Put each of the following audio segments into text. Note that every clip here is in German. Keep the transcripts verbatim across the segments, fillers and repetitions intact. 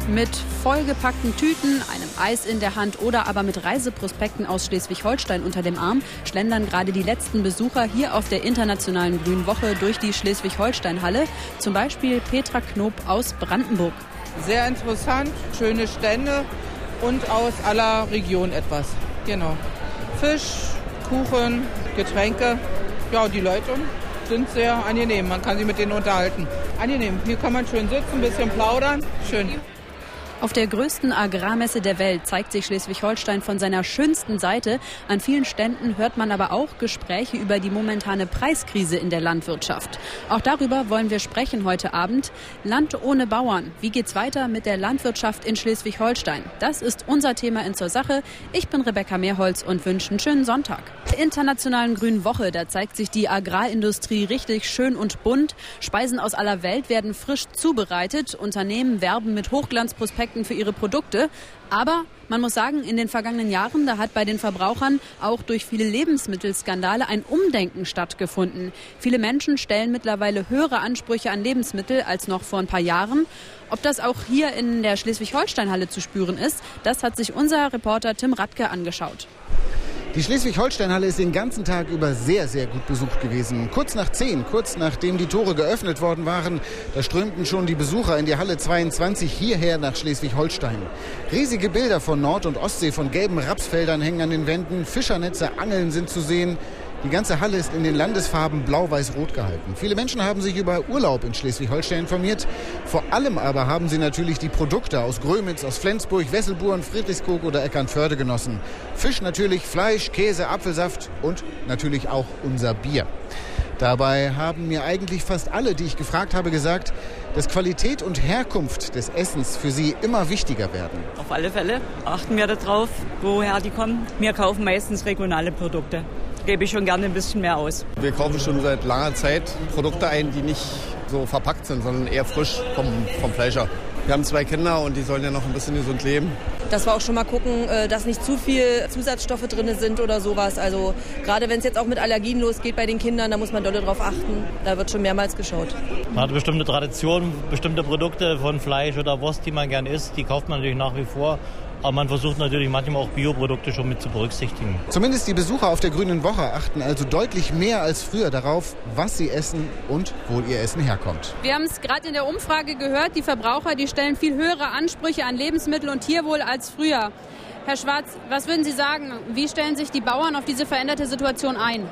Mit vollgepackten Tüten, einem Eis in der Hand oder aber mit Reiseprospekten aus Schleswig-Holstein unter dem Arm schlendern gerade die letzten Besucher hier auf der Internationalen Grünen Woche durch die Schleswig-Holstein-Halle. Zum Beispiel Petra Knob aus Brandenburg. Sehr interessant, schöne Stände und aus aller Region etwas. Genau. Fisch, Kuchen, Getränke. Ja, die Leute sind sehr angenehm. Man kann sich mit denen unterhalten. Angenehm. Hier kann man schön sitzen, ein bisschen plaudern. Schön. Auf der größten Agrarmesse der Welt zeigt sich Schleswig-Holstein von seiner schönsten Seite. An vielen Ständen hört man aber auch Gespräche über die momentane Preiskrise in der Landwirtschaft. Auch darüber wollen wir sprechen heute Abend. Land ohne Bauern. Wie geht's weiter mit der Landwirtschaft in Schleswig-Holstein? Das ist unser Thema in Zur Sache. Ich bin Rebecca Mehrholz und wünsche einen schönen Sonntag. Der Internationalen Grünen Woche, da zeigt sich die Agrarindustrie richtig schön und bunt. Speisen aus aller Welt werden frisch zubereitet. Unternehmen werben mit Hochglanzprospekten für ihre Produkte. Aber man muss sagen, in den vergangenen Jahren, da hat bei den Verbrauchern auch durch viele Lebensmittelskandale ein Umdenken stattgefunden. Viele Menschen stellen mittlerweile höhere Ansprüche an Lebensmittel als noch vor ein paar Jahren. Ob das auch hier in der Schleswig-Holstein-Halle zu spüren ist, das hat sich unser Reporter Tim Radke angeschaut. Die Schleswig-Holstein-Halle ist den ganzen Tag über sehr, sehr gut besucht gewesen. Kurz nach zehn, kurz nachdem die Tore geöffnet worden waren, da strömten schon die Besucher in die Halle zweiundzwanzig hierher nach Schleswig-Holstein. Riesige Bilder von Nord- und Ostsee, von gelben Rapsfeldern hängen an den Wänden, Fischernetze, Angeln sind zu sehen. Die ganze Halle ist in den Landesfarben blau-weiß-rot gehalten. Viele Menschen haben sich über Urlaub in Schleswig-Holstein informiert. Vor allem aber haben sie natürlich die Produkte aus Grömitz, aus Flensburg, Wesselburen, Friedrichskoog oder Eckernförde genossen. Fisch natürlich, Fleisch, Käse, Apfelsaft und natürlich auch unser Bier. Dabei haben mir eigentlich fast alle, die ich gefragt habe, gesagt, dass Qualität und Herkunft des Essens für sie immer wichtiger werden. Auf alle Fälle achten wir darauf, woher die kommen. Wir kaufen meistens regionale Produkte. Gebe ich schon gerne ein bisschen mehr aus. Wir kaufen schon seit langer Zeit Produkte ein, die nicht so verpackt sind, sondern eher frisch vom, vom Fleischer. Wir haben zwei Kinder und die sollen ja noch ein bisschen gesund leben. Dass wir auch schon mal gucken, dass nicht zu viel Zusatzstoffe drin sind oder sowas. Also gerade wenn es jetzt auch mit Allergien losgeht bei den Kindern, da muss man dolle drauf achten. Da wird schon mehrmals geschaut. Man hat bestimmte Traditionen, bestimmte Produkte von Fleisch oder Wurst, die man gern isst, die kauft man natürlich nach wie vor. Aber man versucht natürlich manchmal auch Bioprodukte schon mit zu berücksichtigen. Zumindest die Besucher auf der Grünen Woche achten also deutlich mehr als früher darauf, was sie essen und wo ihr Essen herkommt. Wir haben es gerade in der Umfrage gehört, die Verbraucher, die stellen viel höhere Ansprüche an Lebensmittel und Tierwohl als früher. Herr Schwarz, was würden Sie sagen? Wie stellen sich die Bauern auf diese veränderte Situation ein?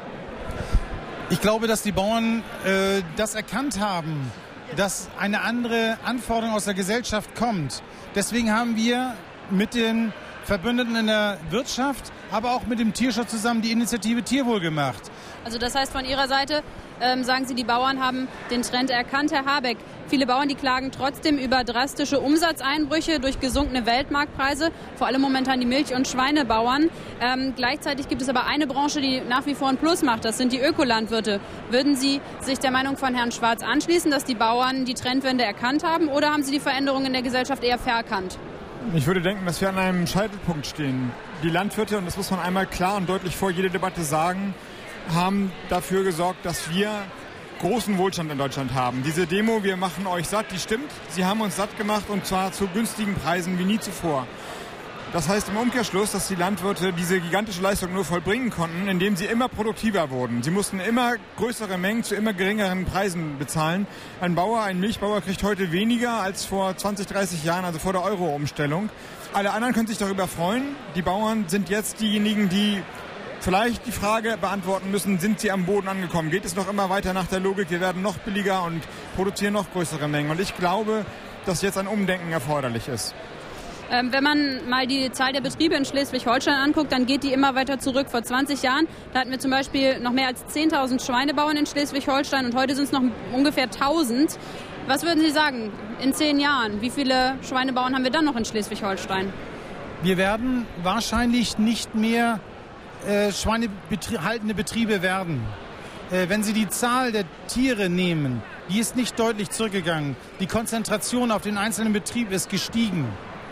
Ich glaube, dass die Bauern äh, das erkannt haben, dass eine andere Anforderung aus der Gesellschaft kommt. Deswegen haben wir mit den Verbündeten in der Wirtschaft, aber auch mit dem Tierschutz zusammen die Initiative Tierwohl gemacht. Also das heißt, von Ihrer Seite ähm, sagen Sie, die Bauern haben den Trend erkannt, Herr Habeck. Viele Bauern, die klagen trotzdem über drastische Umsatzeinbrüche durch gesunkene Weltmarktpreise, vor allem momentan die Milch- und Schweinebauern. Ähm, gleichzeitig gibt es aber eine Branche, die nach wie vor ein Plus macht, das sind die Ökolandwirte. Würden Sie sich der Meinung von Herrn Schwarz anschließen, dass die Bauern die Trendwende erkannt haben, oder haben Sie die Veränderungen in der Gesellschaft eher verkannt? Ich würde denken, dass wir an einem Scheitelpunkt stehen. Die Landwirte, und das muss man einmal klar und deutlich vor jeder Debatte sagen, haben dafür gesorgt, dass wir großen Wohlstand in Deutschland haben. Diese Demo, wir machen euch satt, die stimmt. Sie haben uns satt gemacht, und zwar zu günstigen Preisen wie nie zuvor. Das heißt im Umkehrschluss, dass die Landwirte diese gigantische Leistung nur vollbringen konnten, indem sie immer produktiver wurden. Sie mussten immer größere Mengen zu immer geringeren Preisen bezahlen. Ein Bauer, ein Milchbauer kriegt heute weniger als vor zwanzig, dreißig Jahren, also vor der Euro-Umstellung. Alle anderen können sich darüber freuen. Die Bauern sind jetzt diejenigen, die vielleicht die Frage beantworten müssen, sind sie am Boden angekommen? Geht es noch immer weiter nach der Logik, wir werden noch billiger und produzieren noch größere Mengen? Und ich glaube, dass jetzt ein Umdenken erforderlich ist. Wenn man mal die Zahl der Betriebe in Schleswig-Holstein anguckt, dann geht die immer weiter zurück. Vor zwanzig Jahren, da hatten wir zum Beispiel noch mehr als zehntausend Schweinebauern in Schleswig-Holstein und heute sind es noch ungefähr tausend. Was würden Sie sagen, in zehn Jahren, wie viele Schweinebauern haben wir dann noch in Schleswig-Holstein? Wir werden wahrscheinlich nicht mehr äh, schweinehaltende Betriebe werden. Äh, wenn Sie die Zahl der Tiere nehmen, die ist nicht deutlich zurückgegangen. Die Konzentration auf den einzelnen Betrieb ist gestiegen.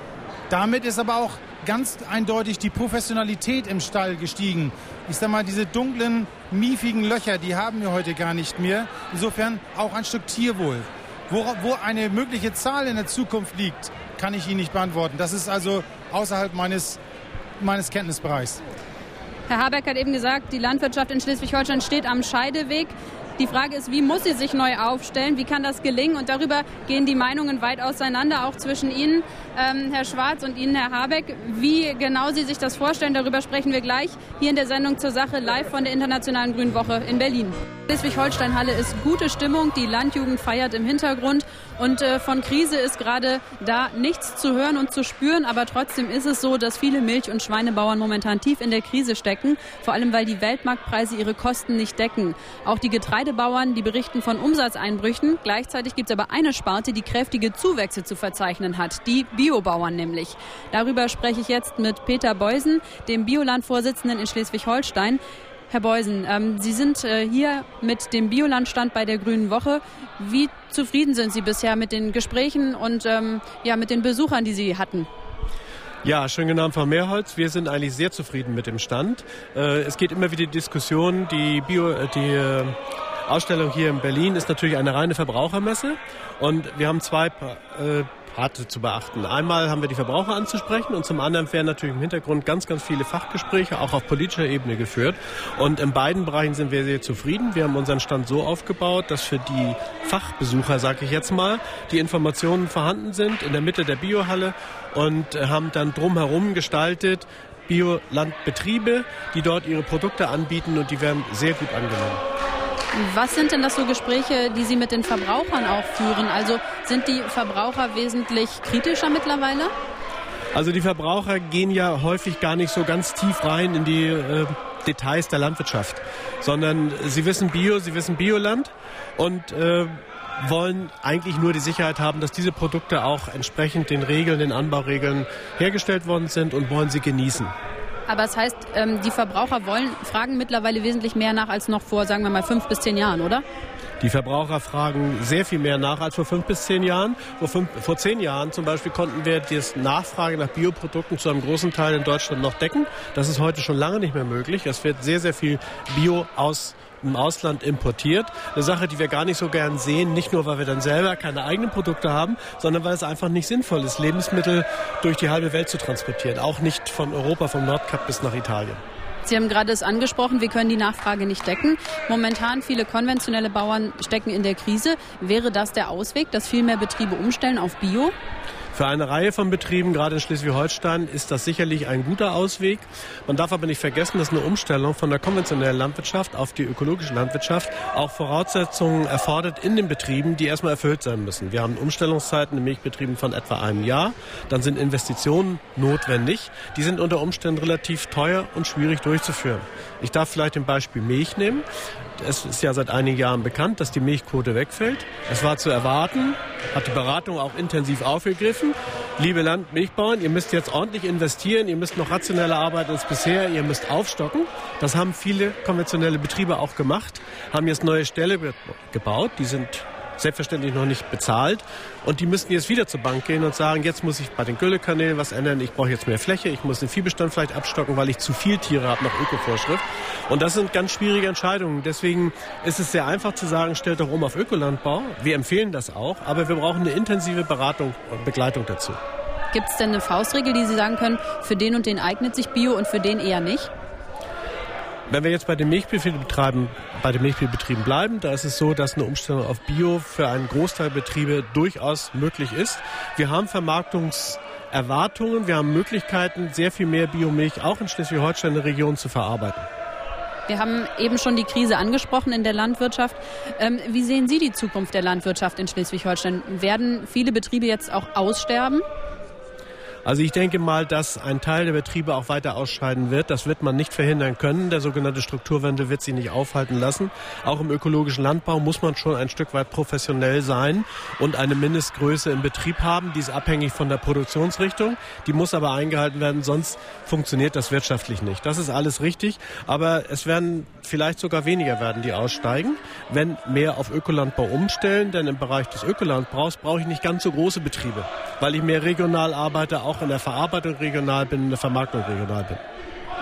Damit ist aber auch ganz eindeutig die Professionalität im Stall gestiegen. Ich sag mal, diese dunklen, miefigen Löcher, die haben wir heute gar nicht mehr. Insofern auch ein Stück Tierwohl. Wo, wo eine mögliche Zahl in der Zukunft liegt, kann ich Ihnen nicht beantworten. Das ist also außerhalb meines, meines Kenntnisbereichs. Herr Habeck hat eben gesagt, die Landwirtschaft in Schleswig-Holstein steht am Scheideweg. Die Frage ist, wie muss sie sich neu aufstellen? Wie kann das gelingen? Und darüber gehen die Meinungen weit auseinander, auch zwischen Ihnen, ähm, Herr Schwarz, und Ihnen, Herr Habeck. Wie genau Sie sich das vorstellen, darüber sprechen wir gleich hier in der Sendung zur Sache, live von der Internationalen Grünen Woche in Berlin. Schleswig-Holstein-Halle ist gute Stimmung, die Landjugend feiert im Hintergrund und äh, von Krise ist gerade da nichts zu hören und zu spüren, aber trotzdem ist es so, dass viele Milch- und Schweinebauern momentan tief in der Krise stecken, vor allem weil die Weltmarktpreise ihre Kosten nicht decken. Auch die Getreidebauern, die berichten von Umsatzeinbrüchen. Gleichzeitig gibt es aber eine Sparte, die kräftige Zuwächse zu verzeichnen hat, die Biobauern nämlich. Darüber spreche ich jetzt mit Peter Beusen, dem Bioland-Vorsitzenden in Schleswig-Holstein. Herr Beusen, ähm, Sie sind äh, hier mit dem Biolandstand bei der Grünen Woche. Wie zufrieden sind Sie bisher mit den Gesprächen und ähm, ja, mit den Besuchern, die Sie hatten? Ja, schön genannt, Frau Mehrholz. Wir sind eigentlich sehr zufrieden mit dem Stand. Äh, es geht immer wieder die Diskussion, die, Bio, äh, die äh, Ausstellung hier in Berlin ist natürlich eine reine Verbrauchermesse und wir haben zwei äh, Parte zu beachten. Einmal haben wir die Verbraucher anzusprechen und zum anderen werden natürlich im Hintergrund ganz, ganz viele Fachgespräche auch auf politischer Ebene geführt. Und in beiden Bereichen sind wir sehr zufrieden. Wir haben unseren Stand so aufgebaut, dass für die Fachbesucher, sage ich jetzt mal, die Informationen vorhanden sind in der Mitte der Biohalle und haben dann drumherum gestaltet Biolandbetriebe, die dort ihre Produkte anbieten und die werden sehr gut angenommen. Was sind denn das so Gespräche, die Sie mit den Verbrauchern auch führen? Also sind die Verbraucher wesentlich kritischer mittlerweile? Also die Verbraucher gehen ja häufig gar nicht so ganz tief rein in die äh, Details der Landwirtschaft, sondern sie wissen Bio, sie wissen Bioland und äh, wollen eigentlich nur die Sicherheit haben, dass diese Produkte auch entsprechend den Regeln, den Anbauregeln hergestellt worden sind und wollen sie genießen. Aber das heißt, die Verbraucher wollen, fragen mittlerweile wesentlich mehr nach als noch vor, sagen wir mal, fünf bis zehn Jahren, oder? Die Verbraucher fragen sehr viel mehr nach als vor fünf bis zehn Jahren. Vor, fünf, vor zehn Jahren zum Beispiel konnten wir die Nachfrage nach Bioprodukten zu einem großen Teil in Deutschland noch decken. Das ist heute schon lange nicht mehr möglich. Es wird sehr, sehr viel Bio aus im Ausland importiert. Eine Sache, die wir gar nicht so gern sehen, nicht nur, weil wir dann selber keine eigenen Produkte haben, sondern weil es einfach nicht sinnvoll ist, Lebensmittel durch die halbe Welt zu transportieren. Auch nicht von Europa, vom Nordkap bis nach Italien. Sie haben gerade es angesprochen, wir können die Nachfrage nicht decken. Momentan viele konventionelle Bauern stecken in der Krise. Wäre das der Ausweg, dass viel mehr Betriebe umstellen auf Bio? Für eine Reihe von Betrieben, gerade in Schleswig-Holstein, ist das sicherlich ein guter Ausweg. Man darf aber nicht vergessen, dass eine Umstellung von der konventionellen Landwirtschaft auf die ökologische Landwirtschaft auch Voraussetzungen erfordert in den Betrieben, die erstmal erfüllt sein müssen. Wir haben Umstellungszeiten in Milchbetrieben von etwa einem Jahr. Dann sind Investitionen notwendig. Die sind unter Umständen relativ teuer und schwierig durchzuführen. Ich darf vielleicht ein Beispiel Milch nehmen. Es ist ja seit einigen Jahren bekannt, dass die Milchquote wegfällt. Es war zu erwarten, hat die Beratung auch intensiv aufgegriffen. Liebe Landmilchbauern, ihr müsst jetzt ordentlich investieren, ihr müsst noch rationeller arbeiten als bisher, ihr müsst aufstocken. Das haben viele konventionelle Betriebe auch gemacht, haben jetzt neue Ställe gebaut, die sind selbstverständlich noch nicht bezahlt. Und die müssten jetzt wieder zur Bank gehen und sagen, jetzt muss ich bei den Güllekanälen was ändern, ich brauche jetzt mehr Fläche, ich muss den Viehbestand vielleicht abstocken, weil ich zu viel Tiere habe nach Ökovorschrift. Und das sind ganz schwierige Entscheidungen. Deswegen ist es sehr einfach zu sagen, stellt doch um auf Ökolandbau. Wir empfehlen das auch, aber wir brauchen eine intensive Beratung und Begleitung dazu. Gibt es denn eine Faustregel, die Sie sagen können, für den und den eignet sich Bio und für den eher nicht? Wenn wir jetzt bei den Milchviehbetrieben, bei den Milchviehbetrieben bleiben, da ist es so, dass eine Umstellung auf Bio für einen Großteil Betriebe durchaus möglich ist. Wir haben Vermarktungserwartungen, wir haben Möglichkeiten, sehr viel mehr Biomilch auch in Schleswig-Holstein in der Region zu verarbeiten. Wir haben eben schon die Krise angesprochen in der Landwirtschaft. Ähm, wie sehen Sie die Zukunft der Landwirtschaft in Schleswig-Holstein? Werden viele Betriebe jetzt auch aussterben? Also ich denke mal, dass ein Teil der Betriebe auch weiter ausscheiden wird. Das wird man nicht verhindern können. Der sogenannte Strukturwandel wird sie nicht aufhalten lassen. Auch im ökologischen Landbau muss man schon ein Stück weit professionell sein und eine Mindestgröße im Betrieb haben. Die ist abhängig von der Produktionsrichtung. Die muss aber eingehalten werden, sonst funktioniert das wirtschaftlich nicht. Das ist alles richtig. Aber es werden vielleicht sogar weniger werden, die aussteigen, wenn mehr auf Ökolandbau umstellen. Denn im Bereich des Ökolandbaus brauche ich nicht ganz so große Betriebe, weil ich mehr regional arbeite, auch in der Verarbeitung regional bin, in der Vermarktung regional bin.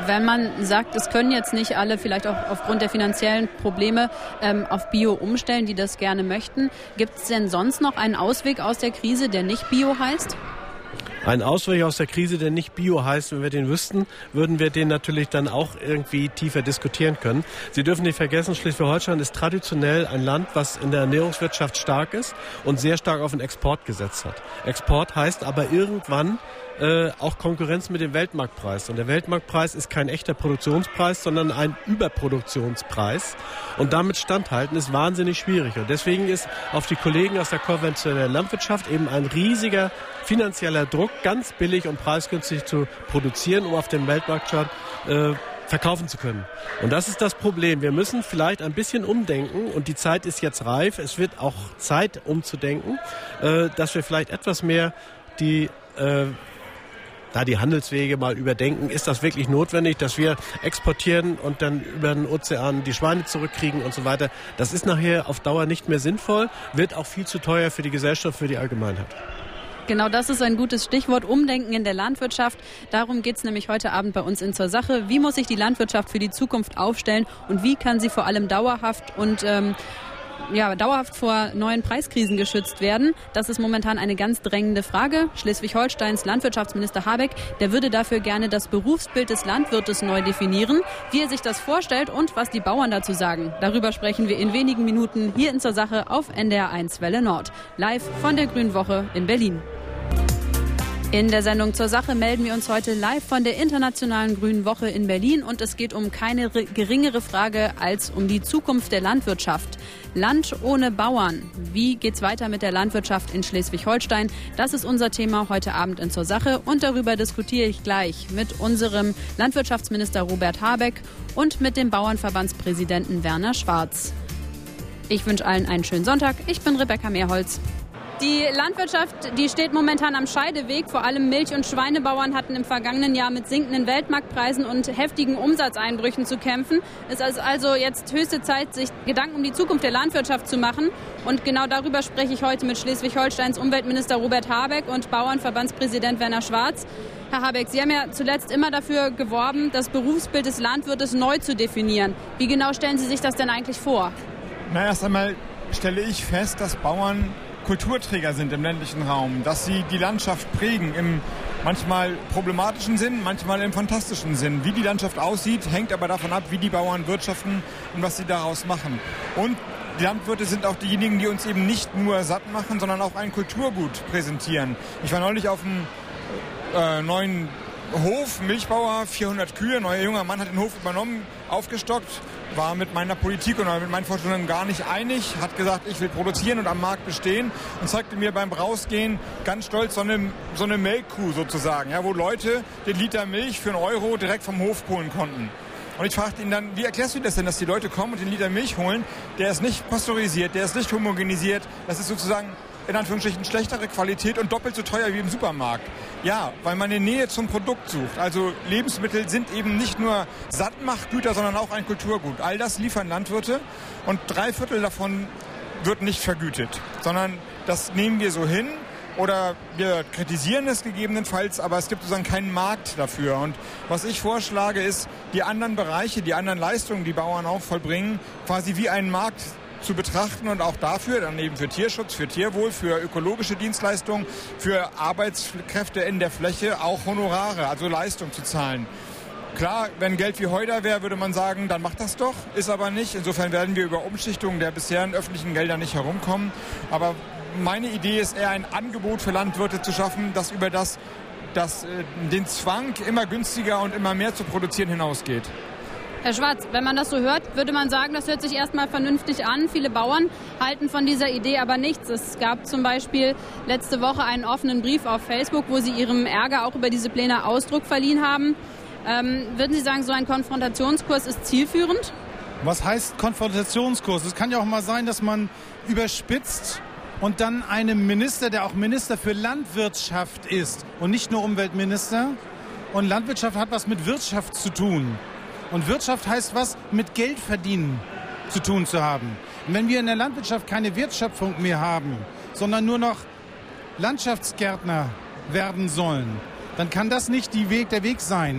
Wenn man sagt, es können jetzt nicht alle, vielleicht auch aufgrund der finanziellen Probleme, ähm, auf Bio umstellen, die das gerne möchten, gibt es denn sonst noch einen Ausweg aus der Krise, der nicht Bio heißt? Ein Ausweg aus der Krise, der nicht Bio heißt, wenn wir den wüssten, würden wir den natürlich dann auch irgendwie tiefer diskutieren können. Sie dürfen nicht vergessen, Schleswig-Holstein ist traditionell ein Land, was in der Ernährungswirtschaft stark ist und sehr stark auf den Export gesetzt hat. Export heißt aber irgendwann äh, auch Konkurrenz mit dem Weltmarktpreis. Und der Weltmarktpreis ist kein echter Produktionspreis, sondern ein Überproduktionspreis. Und damit standhalten ist wahnsinnig schwierig. Und deswegen ist auf die Kollegen aus der konventionellen Landwirtschaft eben ein riesiger finanzieller Druck, ganz billig und preisgünstig zu produzieren, um auf dem Weltmarkt äh, verkaufen zu können. Und das ist das Problem. Wir müssen vielleicht ein bisschen umdenken und die Zeit ist jetzt reif. Es wird auch Zeit umzudenken, äh, dass wir vielleicht etwas mehr die äh, da die Handelswege mal überdenken. Ist das wirklich notwendig, dass wir exportieren und dann über den Ozean die Schweine zurückkriegen und so weiter? Das ist nachher auf Dauer nicht mehr sinnvoll, wird auch viel zu teuer für die Gesellschaft, für die Allgemeinheit. Genau, das ist ein gutes Stichwort, Umdenken in der Landwirtschaft. Darum geht es nämlich heute Abend bei uns in Zur Sache. Wie muss sich die Landwirtschaft für die Zukunft aufstellen und wie kann sie vor allem dauerhaft und ähm, ja, dauerhaft vor neuen Preiskrisen geschützt werden? Das ist momentan eine ganz drängende Frage. Schleswig-Holsteins Landwirtschaftsminister Habeck, der würde dafür gerne das Berufsbild des Landwirtes neu definieren. Wie er sich das vorstellt und was die Bauern dazu sagen, darüber sprechen wir in wenigen Minuten hier in Zur Sache auf N D R eins Welle Nord. Live von der Grünen Woche in Berlin. In der Sendung Zur Sache melden wir uns heute live von der Internationalen Grünen Woche in Berlin und es geht um keine geringere Frage als um die Zukunft der Landwirtschaft. Land ohne Bauern. Wie geht's weiter mit der Landwirtschaft in Schleswig-Holstein? Das ist unser Thema heute Abend in Zur Sache und darüber diskutiere ich gleich mit unserem Landwirtschaftsminister Robert Habeck und mit dem Bauernverbandspräsidenten Werner Schwarz. Ich wünsche allen einen schönen Sonntag. Ich bin Rebecca Mehrholz. Die Landwirtschaft, die steht momentan am Scheideweg. Vor allem Milch- und Schweinebauern hatten im vergangenen Jahr mit sinkenden Weltmarktpreisen und heftigen Umsatzeinbrüchen zu kämpfen. Es ist also jetzt höchste Zeit, sich Gedanken um die Zukunft der Landwirtschaft zu machen. Und genau darüber spreche ich heute mit Schleswig-Holsteins Umweltminister Robert Habeck und Bauernverbandspräsident Werner Schwarz. Herr Habeck, Sie haben ja zuletzt immer dafür geworben, das Berufsbild des Landwirtes neu zu definieren. Wie genau stellen Sie sich das denn eigentlich vor? Na, erst einmal stelle ich fest, dass Bauern Kulturträger sind im ländlichen Raum, dass sie die Landschaft prägen im manchmal problematischen Sinn, manchmal im fantastischen Sinn. Wie die Landschaft aussieht, hängt aber davon ab, wie die Bauern wirtschaften und was sie daraus machen. Und die Landwirte sind auch diejenigen, die uns eben nicht nur satt machen, sondern auch ein Kulturgut präsentieren. Ich war neulich auf einem äh, neuen Hof, Milchbauer, vierhundert Kühe, neuer junger Mann hat den Hof übernommen, aufgestockt, war mit meiner Politik und mit meinen Vorstellungen gar nicht einig, hat gesagt, ich will produzieren und am Markt bestehen und zeigte mir beim Rausgehen ganz stolz so eine, so eine Melkkuh sozusagen, ja, wo Leute den Liter Milch für einen Euro direkt vom Hof holen konnten. Und ich fragte ihn dann, wie erklärst du das denn, dass die Leute kommen und den Liter Milch holen, der ist nicht pasteurisiert, der ist nicht homogenisiert, das ist sozusagen in Anführungsstrichen schlechtere Qualität und doppelt so teuer wie im Supermarkt. Ja, weil man eine Nähe zum Produkt sucht. Also Lebensmittel sind eben nicht nur Sattmachgüter, sondern auch ein Kulturgut. All das liefern Landwirte und drei Viertel davon wird nicht vergütet, sondern das nehmen wir so hin oder wir kritisieren es gegebenenfalls, aber es gibt sozusagen keinen Markt dafür. Und was ich vorschlage ist, die anderen Bereiche, die anderen Leistungen, die Bauern auch vollbringen, quasi wie einen Markt zu betrachten und auch dafür, dann eben für Tierschutz, für Tierwohl, für ökologische Dienstleistungen, für Arbeitskräfte in der Fläche auch Honorare, also Leistung zu zahlen. Klar, wenn Geld wie Heu da wäre, würde man sagen, dann macht das doch, ist aber nicht. Insofern werden wir über Umschichtungen der bisherigen öffentlichen Gelder nicht herumkommen. Aber meine Idee ist eher ein Angebot für Landwirte zu schaffen, das über das, das äh, den Zwang, immer günstiger und immer mehr zu produzieren, hinausgeht. Herr Schwarz, wenn man das so hört, würde man sagen, das hört sich erstmal vernünftig an. Viele Bauern halten von dieser Idee aber nichts. Es gab zum Beispiel letzte Woche einen offenen Brief auf Facebook, wo sie ihrem Ärger auch über diese Pläne Ausdruck verliehen haben. Ähm, würden Sie sagen, so ein Konfrontationskurs ist zielführend? Was heißt Konfrontationskurs? Es kann ja auch mal sein, dass man überspitzt und dann einem Minister, der auch Minister für Landwirtschaft ist und nicht nur Umweltminister. Und Landwirtschaft hat was mit Wirtschaft zu tun. Und Wirtschaft heißt was, mit Geld verdienen zu tun zu haben. Und wenn wir in der Landwirtschaft keine Wertschöpfung mehr haben, sondern nur noch Landschaftsgärtner werden sollen, dann kann das nicht die Weg, der Weg sein.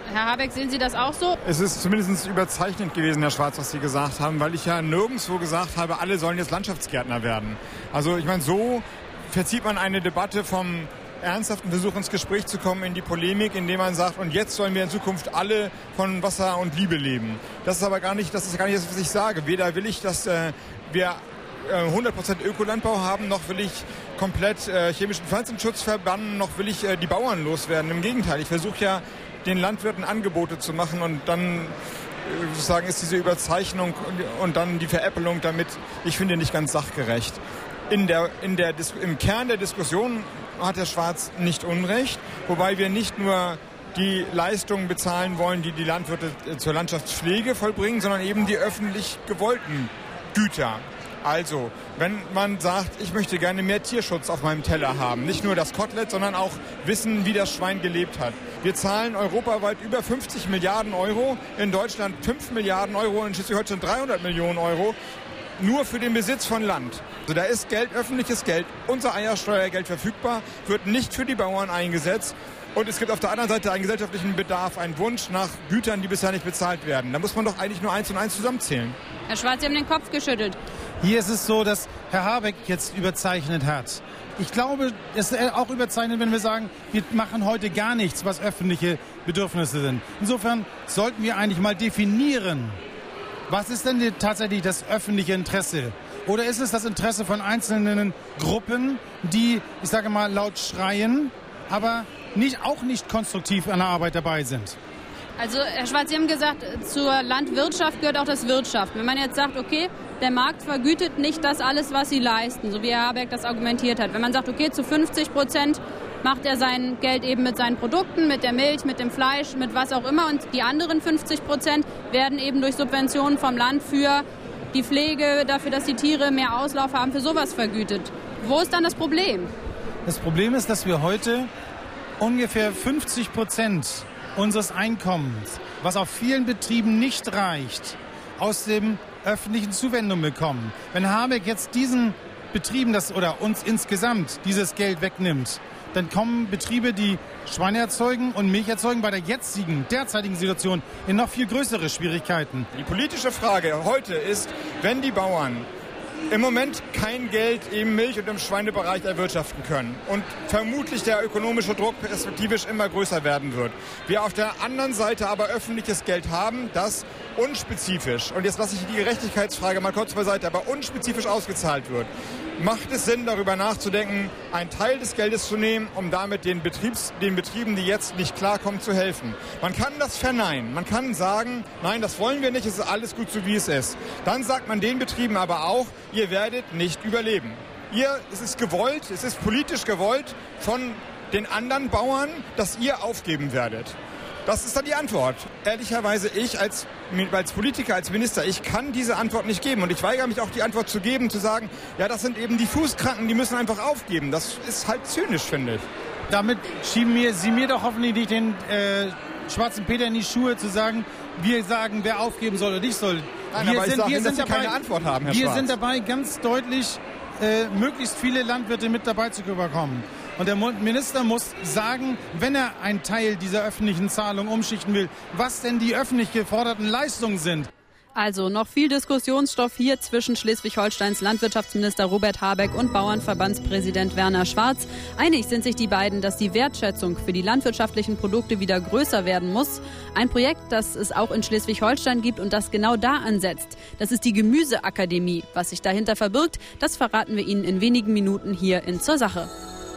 Herr Habeck, sehen Sie das auch so? Es ist zumindest überzeichnend gewesen, Herr Schwarz, was Sie gesagt haben, weil ich ja nirgendwo gesagt habe, alle sollen jetzt Landschaftsgärtner werden. Also ich meine, so verzieht man eine Debatte vom ernsthaften Versuch, ins Gespräch zu kommen, in die Polemik, indem man sagt, und jetzt sollen wir in Zukunft alle von Wasser und Liebe leben. Das ist aber gar nicht, das ist gar nicht das, was ich sage. Weder will ich, dass äh, wir äh, hundert Prozent Ökolandbau haben, noch will ich komplett äh, chemischen Pflanzenschutz verbannen, noch will ich äh, die Bauern loswerden. Im Gegenteil, ich versuche ja, den Landwirten Angebote zu machen und dann äh, sozusagen ist diese Überzeichnung und, und dann die Veräppelung damit, ich finde, nicht ganz sachgerecht. In der, in der, im Kern der Diskussion hat Herr Schwarz nicht Unrecht, wobei wir nicht nur die Leistungen bezahlen wollen, die die Landwirte zur Landschaftspflege vollbringen, sondern eben die öffentlich gewollten Güter. Also, wenn man sagt, ich möchte gerne mehr Tierschutz auf meinem Teller haben, nicht nur das Kotelett, sondern auch wissen, wie das Schwein gelebt hat. Wir zahlen europaweit über fünfzig Milliarden Euro, in Deutschland fünf Milliarden Euro, in Schleswig-Holstein dreihundert Millionen Euro. Nur für den Besitz von Land. Also da ist Geld, öffentliches Geld, unser Eiersteuergeld verfügbar, wird nicht für die Bauern eingesetzt. Und es gibt auf der anderen Seite einen gesellschaftlichen Bedarf, einen Wunsch nach Gütern, die bisher nicht bezahlt werden. Da muss man doch eigentlich nur eins und eins zusammenzählen. Herr Schwarz, Sie haben den Kopf geschüttelt. Hier ist es so, dass Herr Habeck jetzt überzeichnet hat. Ich glaube, es ist auch überzeichnet, wenn wir sagen, wir machen heute gar nichts, was öffentliche Bedürfnisse sind. Insofern sollten wir eigentlich mal definieren, was ist denn tatsächlich das öffentliche Interesse? Oder ist es das Interesse von einzelnen Gruppen, die, ich sage mal, laut schreien, aber nicht, auch nicht konstruktiv an der Arbeit dabei sind? Also, Herr Schwarz, Sie haben gesagt, zur Landwirtschaft gehört auch das Wirtschaften. Wenn man jetzt sagt, okay, der Markt vergütet nicht das alles, was sie leisten, so wie Herr Habeck das argumentiert hat. Wenn man sagt, okay, zu fünfzig Prozent macht er sein Geld eben mit seinen Produkten, mit der Milch, mit dem Fleisch, mit was auch immer. Und die anderen fünfzig Prozent werden eben durch Subventionen vom Land für die Pflege, dafür, dass die Tiere mehr Auslauf haben, für sowas vergütet. Wo ist dann das Problem? Das Problem ist, dass wir heute ungefähr fünfzig Prozent unseres Einkommens, was auf vielen Betrieben nicht reicht, aus dem öffentlichen Zuwendungen bekommen. Wenn Habeck jetzt diesen Betrieben das oder uns insgesamt dieses Geld wegnimmt, dann kommen Betriebe, die Schweine erzeugen und Milch erzeugen, bei der jetzigen, derzeitigen Situation in noch viel größere Schwierigkeiten. Die politische Frage heute ist, wenn die Bauern im Moment kein Geld im Milch- und im Schweinebereich erwirtschaften können und vermutlich der ökonomische Druck perspektivisch immer größer werden wird. Wir auf der anderen Seite aber öffentliches Geld haben, das unspezifisch, und jetzt lasse ich die Gerechtigkeitsfrage mal kurz beiseite, aber unspezifisch ausgezahlt wird. Macht es Sinn, darüber nachzudenken, einen Teil des Geldes zu nehmen, um damit den, Betriebs, den Betrieben, die jetzt nicht klarkommen, zu helfen? Man kann das verneinen. Man kann sagen, nein, das wollen wir nicht, es ist alles gut so, wie es ist. Dann sagt man den Betrieben aber auch, ihr werdet nicht überleben. Ihr, es ist gewollt, es ist politisch gewollt von den anderen Bauern, dass ihr aufgeben werdet. Das ist dann die Antwort. Ehrlicherweise ich als, als Politiker, als Minister, ich kann diese Antwort nicht geben. Und ich weigere mich auch, die Antwort zu geben, zu sagen, ja, das sind eben die Fußkranken, die müssen einfach aufgeben. Das ist halt zynisch, finde ich. Damit schieben mir, Sie mir doch hoffentlich nicht den äh, schwarzen Peter in die Schuhe, zu sagen, wir sagen, wer aufgeben soll oder nicht soll. Nein, wir aber sind, ich sage wir Ihnen, sind dass Sie dabei, keine Antwort haben, Herr Wir Schwarz. sind dabei, ganz deutlich äh, möglichst viele Landwirte mit dabei zu bekommen. Und der Minister muss sagen, wenn er einen Teil dieser öffentlichen Zahlung umschichten will, was denn die öffentlich geforderten Leistungen sind. Also noch viel Diskussionsstoff hier zwischen Schleswig-Holsteins Landwirtschaftsminister Robert Habeck und Bauernverbandspräsident Werner Schwarz. Einig sind sich die beiden, dass die Wertschätzung für die landwirtschaftlichen Produkte wieder größer werden muss. Ein Projekt, das es auch in Schleswig-Holstein gibt und das genau da ansetzt. Das ist die Gemüseakademie. Was sich dahinter verbirgt, das verraten wir Ihnen in wenigen Minuten hier in Zur Sache.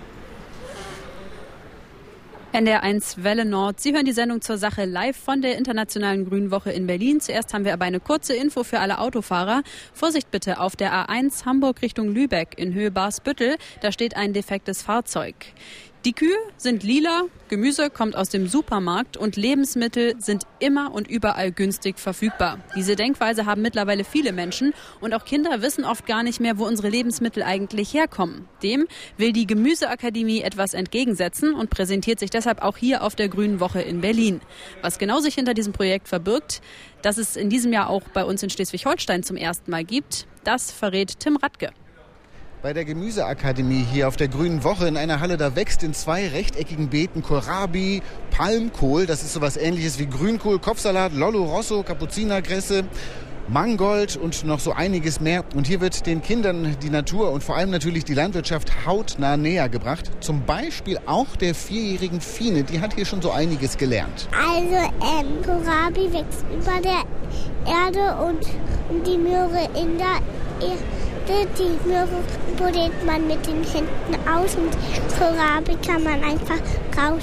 N D R eins Welle Nord. Sie hören die Sendung Zur Sache live von der Internationalen Grünen Woche in Berlin. Zuerst haben wir aber eine kurze Info für alle Autofahrer. Vorsicht bitte auf der A eins Hamburg Richtung Lübeck in Höhe Barsbüttel. Da steht ein defektes Fahrzeug. Die Kühe sind lila, Gemüse kommt aus dem Supermarkt und Lebensmittel sind immer und überall günstig verfügbar. Diese Denkweise haben mittlerweile viele Menschen und auch Kinder wissen oft gar nicht mehr, wo unsere Lebensmittel eigentlich herkommen. Dem will die Gemüseakademie etwas entgegensetzen und präsentiert sich deshalb auch hier auf der Grünen Woche in Berlin. Was genau sich hinter diesem Projekt verbirgt, das es in diesem Jahr auch bei uns in Schleswig-Holstein zum ersten Mal gibt, das verrät Tim Radke. bei der Gemüseakademie hier auf der Grünen Woche in einer Halle. Da wächst in zwei rechteckigen Beeten Kohlrabi, Palmkohl, das ist sowas Ähnliches wie Grünkohl, Kopfsalat, Lollo Rosso, Kapuzinerkresse, Mangold und noch so einiges mehr. Und hier wird den Kindern die Natur und vor allem natürlich die Landwirtschaft hautnah näher gebracht. Zum Beispiel auch der vierjährigen Fine, die hat hier schon so einiges gelernt. Also ähm, Kohlrabi wächst über der Erde und, und die Möhre in der Erde. Die Möhre buddelt man mit den Händen aus und Kohlrabi kann man einfach raus,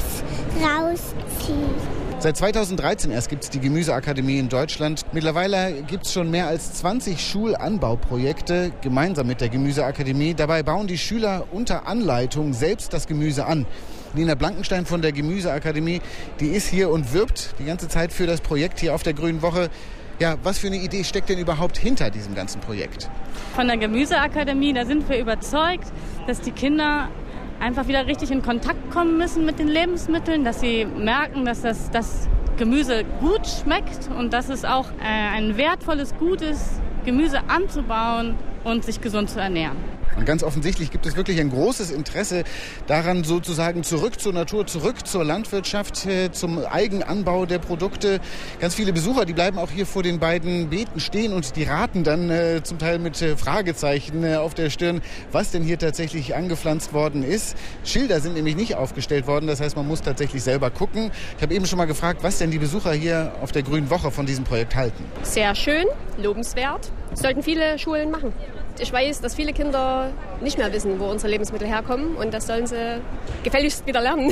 rausziehen. Seit zweitausenddreizehn erst gibt es die Gemüseakademie in Deutschland. Mittlerweile gibt es schon mehr als zwanzig Schulanbauprojekte gemeinsam mit der Gemüseakademie. Dabei bauen die Schüler unter Anleitung selbst das Gemüse an. Nina Blankenstein von der Gemüseakademie, die ist hier und wirbt die ganze Zeit für das Projekt hier auf der Grünen Woche. Ja, was für eine Idee steckt denn überhaupt hinter diesem ganzen Projekt? Von der Gemüseakademie, da sind wir überzeugt, dass die Kinder einfach wieder richtig in Kontakt kommen müssen mit den Lebensmitteln, dass sie merken, dass das, das Gemüse gut schmeckt und dass es auch äh, ein wertvolles, gutes Gemüse anzubauen und sich gesund zu ernähren. Und ganz offensichtlich gibt es wirklich ein großes Interesse daran, sozusagen zurück zur Natur, zurück zur Landwirtschaft, äh, zum Eigenanbau der Produkte. Ganz viele Besucher, die bleiben auch hier vor den beiden Beeten stehen und die raten dann äh, zum Teil mit äh, Fragezeichen äh, auf der Stirn, was denn hier tatsächlich angepflanzt worden ist. Schilder sind nämlich nicht aufgestellt worden, das heißt, man muss tatsächlich selber gucken. Ich habe eben schon mal gefragt, was denn die Besucher hier auf der Grünen Woche von diesem Projekt halten. Sehr schön, lobenswert. Das sollten viele Schulen machen. Ich weiß, dass viele Kinder nicht mehr wissen, wo unsere Lebensmittel herkommen und das sollen sie gefälligst wieder lernen.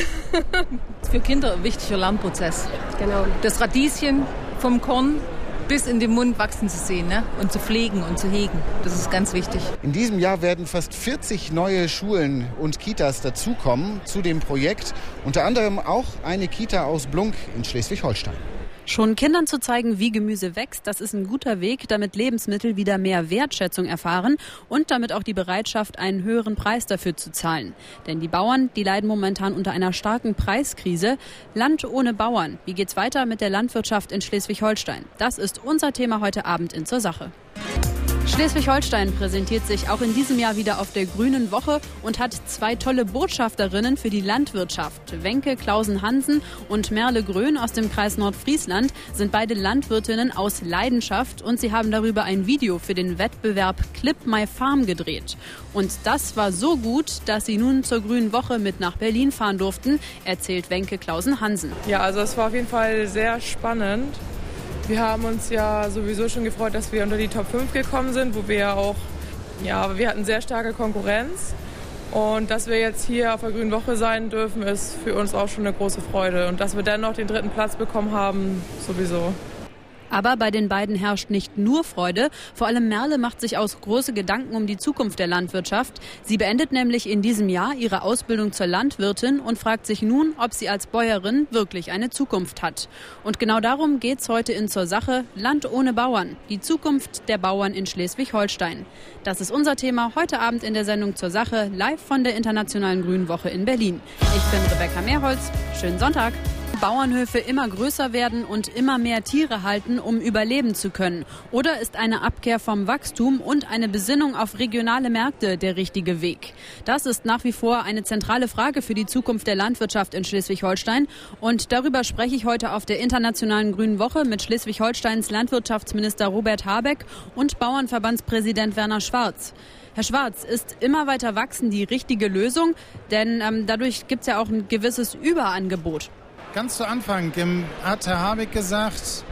Für Kinder ein wichtiger Lernprozess. Genau. Das Radieschen vom Korn bis in den Mund wachsen zu sehen, ne? Und zu pflegen und zu hegen. Das ist ganz wichtig. In diesem Jahr werden fast vierzig neue Schulen und Kitas dazukommen zu dem Projekt. Unter anderem auch eine Kita aus Blunk in Schleswig-Holstein. Schon Kindern zu zeigen, wie Gemüse wächst, das ist ein guter Weg, damit Lebensmittel wieder mehr Wertschätzung erfahren und damit auch die Bereitschaft, einen höheren Preis dafür zu zahlen. Denn die Bauern, die leiden momentan unter einer starken Preiskrise. Land ohne Bauern. Wie geht's weiter mit der Landwirtschaft in Schleswig-Holstein? Das ist unser Thema heute Abend in Zur Sache. Schleswig-Holstein präsentiert sich auch in diesem Jahr wieder auf der Grünen Woche und hat zwei tolle Botschafterinnen für die Landwirtschaft. Wenke Klausen-Hansen und Merle Grön aus dem Kreis Nordfriesland sind beide Landwirtinnen aus Leidenschaft und sie haben darüber ein Video für den Wettbewerb Clip My Farm gedreht. Und das war so gut, dass sie nun zur Grünen Woche mit nach Berlin fahren durften, erzählt Wenke Klausen-Hansen. Ja, also es war auf jeden Fall sehr spannend. Wir haben uns ja sowieso schon gefreut, dass wir unter die Top fünf gekommen sind, wo wir ja auch, ja, wir hatten sehr starke Konkurrenz. Und dass wir jetzt hier auf der Grünen Woche sein dürfen, ist für uns auch schon eine große Freude. Und dass wir dann noch den dritten Platz bekommen haben, sowieso. Aber bei den beiden herrscht nicht nur Freude. Vor allem Merle macht sich auch große Gedanken um die Zukunft der Landwirtschaft. Sie beendet nämlich in diesem Jahr ihre Ausbildung zur Landwirtin und fragt sich nun, ob sie als Bäuerin wirklich eine Zukunft hat. Und genau darum geht's heute in Zur Sache. Land ohne Bauern. Die Zukunft der Bauern in Schleswig-Holstein. Das ist unser Thema heute Abend in der Sendung Zur Sache, live von der Internationalen Grünen Woche in Berlin. Ich bin Rebecca Mehrholz. Schönen Sonntag. Bauernhöfe immer größer werden und immer mehr Tiere halten, um überleben zu können? Oder ist eine Abkehr vom Wachstum und eine Besinnung auf regionale Märkte der richtige Weg? Das ist nach wie vor eine zentrale Frage für die Zukunft der Landwirtschaft in Schleswig-Holstein. Und darüber spreche ich heute auf der Internationalen Grünen Woche mit Schleswig-Holsteins Landwirtschaftsminister Robert Habeck und Bauernverbandspräsident Werner Schwarz. Herr Schwarz, ist immer weiter wachsen die richtige Lösung? Denn ähm, dadurch gibt es ja auch ein gewisses Überangebot. Ganz zu Anfang hat Herr Habeck gesagt,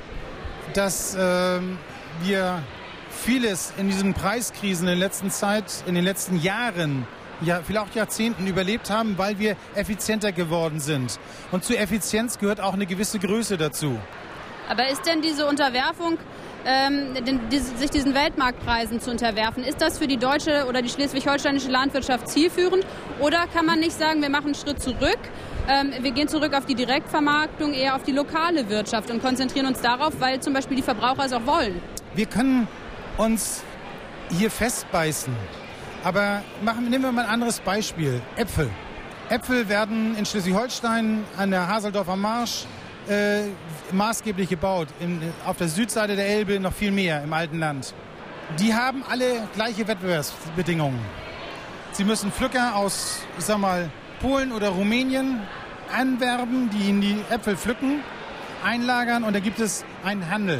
dass äh, wir vieles in diesen Preiskrisen in der letzten Zeit, in den letzten Jahren, ja, vielleicht auch Jahrzehnten überlebt haben, weil wir effizienter geworden sind. Und zu Effizienz gehört auch eine gewisse Größe dazu. Aber ist denn diese Unterwerfung, ähm, den, diese, sich diesen Weltmarktpreisen zu unterwerfen, ist das für die deutsche oder die schleswig-holsteinische Landwirtschaft zielführend? Oder kann man nicht sagen, wir machen einen Schritt zurück, ähm, wir gehen zurück auf die Direktvermarktung, eher auf die lokale Wirtschaft und konzentrieren uns darauf, weil zum Beispiel die Verbraucher es auch wollen? Wir können uns hier festbeißen. Aber machen, nehmen wir mal ein anderes Beispiel. Äpfel. Äpfel werden in Schleswig-Holstein an der Haseldorfer Marsch äh, maßgeblich gebaut. In, auf der Südseite der Elbe noch viel mehr im alten Land. Die haben alle gleiche Wettbewerbsbedingungen. Sie müssen Pflücker aus, ich sag mal, Polen oder Rumänien anwerben, die ihnen die Äpfel pflücken, einlagern und da gibt es einen Handel.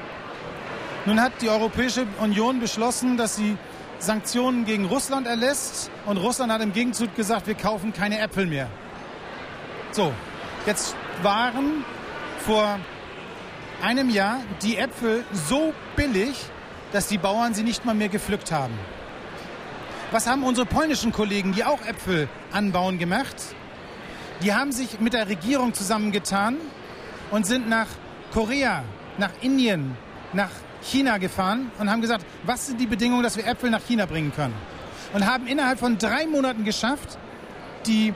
Nun hat die Europäische Union beschlossen, dass sie Sanktionen gegen Russland erlässt und Russland hat im Gegenzug gesagt, wir kaufen keine Äpfel mehr. So, jetzt waren vor einem Jahr die Äpfel so billig, dass die Bauern sie nicht mal mehr gepflückt haben. Was haben unsere polnischen Kollegen, die auch Äpfel anbauen, gemacht? Die haben sich mit der Regierung zusammengetan und sind nach Korea, nach Indien, nach China gefahren und haben gesagt, was sind die Bedingungen, dass wir Äpfel nach China bringen können? Und haben innerhalb von drei Monaten geschafft, die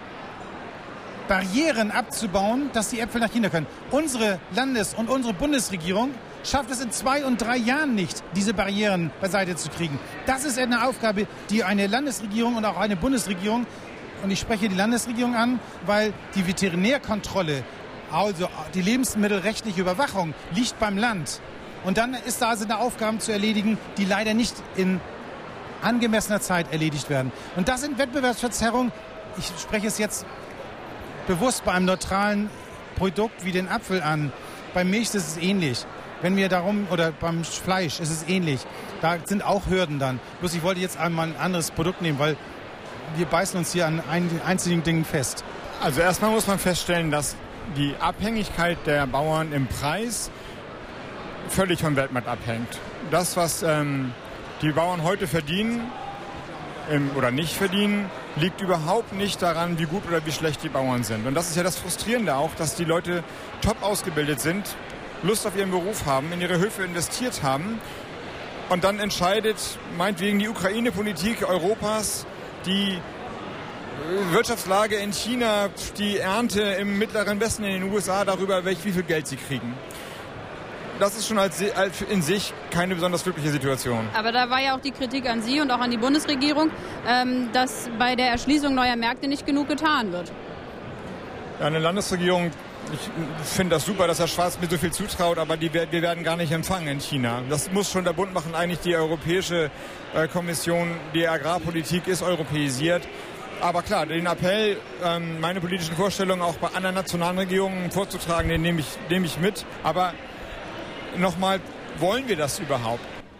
Barrieren abzubauen, dass die Äpfel nach China können. Unsere Landes- und unsere Bundesregierung schafft es in zwei und drei Jahren nicht, diese Barrieren beiseite zu kriegen. Das ist eine Aufgabe, die eine Landesregierung und auch eine Bundesregierung, und ich spreche die Landesregierung an, weil die Veterinärkontrolle, also die lebensmittelrechtliche Überwachung, liegt beim Land. Und dann ist da sind da Aufgaben zu erledigen, die leider nicht in angemessener Zeit erledigt werden. Und das sind Wettbewerbsverzerrungen. Ich spreche es jetzt bewusst bei einem neutralen Produkt wie den Apfel an. Bei Milch ist es ähnlich. Wenn wir darum, oder beim Fleisch ist es ähnlich. Da sind auch Hürden dann. Bloß ich wollte jetzt einmal ein anderes Produkt nehmen, weil wir beißen uns hier an einzelnen Dingen fest. Also erstmal muss man feststellen, dass die Abhängigkeit der Bauern im Preis völlig vom Weltmarkt abhängt. Das, was ähm, die Bauern heute verdienen ähm, oder nicht verdienen, liegt überhaupt nicht daran, wie gut oder wie schlecht die Bauern sind. Und das ist ja das Frustrierende auch, dass die Leute top ausgebildet sind, Lust auf ihren Beruf haben, in ihre Höfe investiert haben und dann entscheidet meinetwegen die Ukraine-Politik Europas, die Wirtschaftslage in China, die Ernte im Mittleren Westen in den U S A darüber, welch, wie viel Geld sie kriegen. Das ist schon als, als in sich keine besonders glückliche Situation. Aber da war ja auch die Kritik an Sie und auch an die Bundesregierung, ähm, dass bei der Erschließung neuer Märkte nicht genug getan wird. Ja, eine Landesregierung, ich finde das super, dass Herr Schwarz mir so viel zutraut, aber die, wir werden gar nicht empfangen in China. Das muss schon der Bund machen, eigentlich die Europäische äh, Kommission, die Agrarpolitik ist europäisiert. Aber klar, den Appell, ähm, meine politischen Vorstellungen auch bei anderen nationalen Regierungen vorzutragen, den nehme ich, nehme ich mit. Aber nochmal, wollen wir das überhaupt?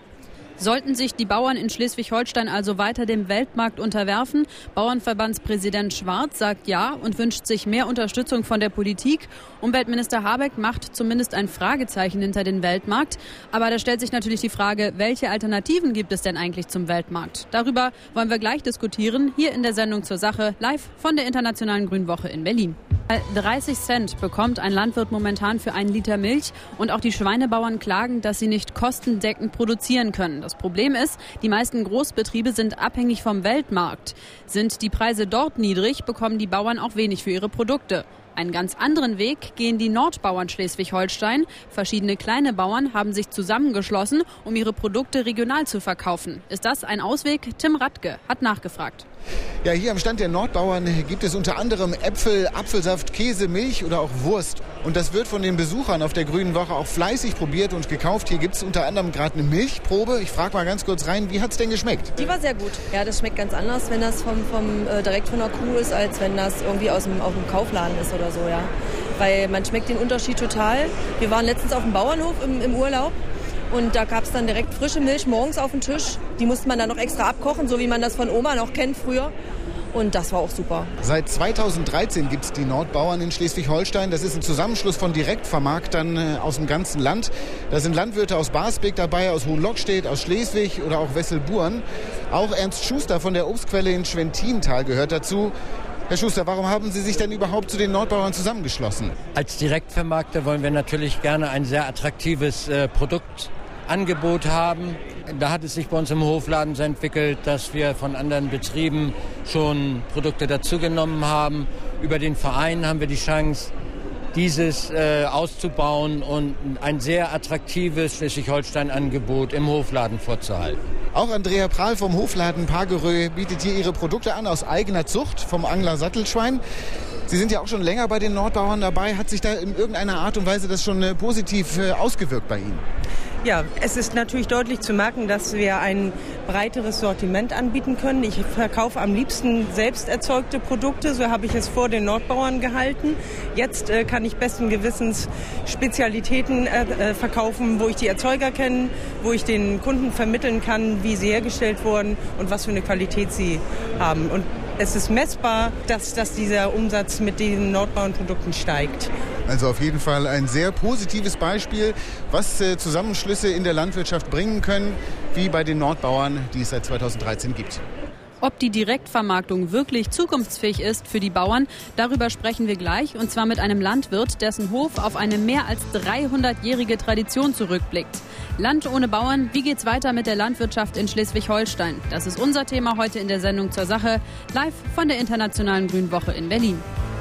Sollten sich die Bauern in Schleswig-Holstein also weiter dem Weltmarkt unterwerfen? Bauernverbandspräsident Schwarz sagt ja und wünscht sich mehr Unterstützung von der Politik. Umweltminister Habeck macht zumindest ein Fragezeichen hinter den Weltmarkt. Aber da stellt sich natürlich die Frage, welche Alternativen gibt es denn eigentlich zum Weltmarkt? Darüber wollen wir gleich diskutieren, hier in der Sendung zur Sache, live von der Internationalen Grünwoche in Berlin. dreißig Cent bekommt ein Landwirt momentan für einen Liter Milch und auch die Schweinebauern klagen, dass sie nicht kostendeckend produzieren können. Das Problem ist, die meisten Großbetriebe sind abhängig vom Weltmarkt. Sind die Preise dort niedrig, bekommen die Bauern auch wenig für ihre Produkte. Einen ganz anderen Weg gehen die Nordbauern Schleswig-Holstein. Verschiedene kleine Bauern haben sich zusammengeschlossen, um ihre Produkte regional zu verkaufen. Ist das ein Ausweg? Tim Radke hat nachgefragt. Ja, hier am Stand der Nordbauern gibt es unter anderem Äpfel, Apfelsaft, Käse, Milch oder auch Wurst. Und das wird von den Besuchern auf der Grünen Woche auch fleißig probiert und gekauft. Hier gibt es unter anderem gerade eine Milchprobe. Ich frage mal ganz kurz rein, wie hat es denn geschmeckt? Die war sehr gut. Ja, das schmeckt ganz anders, wenn das vom, vom, äh, direkt von der Kuh ist, als wenn das irgendwie aus dem, aus dem Kaufladen ist oder so, ja. Weil man schmeckt den Unterschied total. Wir waren letztens auf dem Bauernhof im, im Urlaub. Und da gab es dann direkt frische Milch morgens auf den Tisch. Die musste man dann noch extra abkochen, so wie man das von Oma noch kennt früher. Und das war auch super. Seit zweitausenddreizehn gibt es die Nordbauern in Schleswig-Holstein. Das ist ein Zusammenschluss von Direktvermarktern äh, aus dem ganzen Land. Da sind Landwirte aus Basbeck dabei, aus Hohenlockstedt, aus Schleswig oder auch Wesselburen. Auch Ernst Schuster von der Obstquelle in Schwentintal gehört dazu. Herr Schuster, warum haben Sie sich denn überhaupt zu den Nordbauern zusammengeschlossen? Als Direktvermarkter wollen wir natürlich gerne ein sehr attraktives äh, Produktangebot haben. Da hat es sich bei uns im Hofladen so entwickelt, dass wir von anderen Betrieben schon Produkte dazugenommen haben. Über den Verein haben wir die Chance, dieses äh, auszubauen und ein sehr attraktives Schleswig-Holstein-Angebot im Hofladen vorzuhalten. Auch Andrea Prahl vom Hofladen Pargerö bietet hier ihre Produkte an aus eigener Zucht vom Angler Sattelschwein. Sie sind ja auch schon länger bei den Nordbauern dabei. Hat sich da in irgendeiner Art und Weise das schon äh, positiv äh, ausgewirkt bei Ihnen? Ja, es ist natürlich deutlich zu merken, dass wir ein breiteres Sortiment anbieten können. Ich verkaufe am liebsten selbst erzeugte Produkte, so habe ich es vor den Nordbauern gehalten. Jetzt äh, kann ich besten Gewissens Spezialitäten äh, verkaufen, wo ich die Erzeuger kenne, wo ich den Kunden vermitteln kann, wie sie hergestellt wurden und was für eine Qualität sie haben. Und es ist messbar, dass, dass dieser Umsatz mit den Nordbauernprodukten steigt. Also auf jeden Fall ein sehr positives Beispiel, was äh, Zusammenschlüsse in der Landwirtschaft bringen können, wie bei den Nordbauern, die es seit zweitausenddreizehn gibt. Ob die Direktvermarktung wirklich zukunftsfähig ist für die Bauern, darüber sprechen wir gleich. Und zwar mit einem Landwirt, dessen Hof auf eine mehr als dreihundertjährige Tradition zurückblickt. Land ohne Bauern, wie geht's weiter mit der Landwirtschaft in Schleswig-Holstein? Das ist unser Thema heute in der Sendung zur Sache, live von der Internationalen Grünen Woche in Berlin.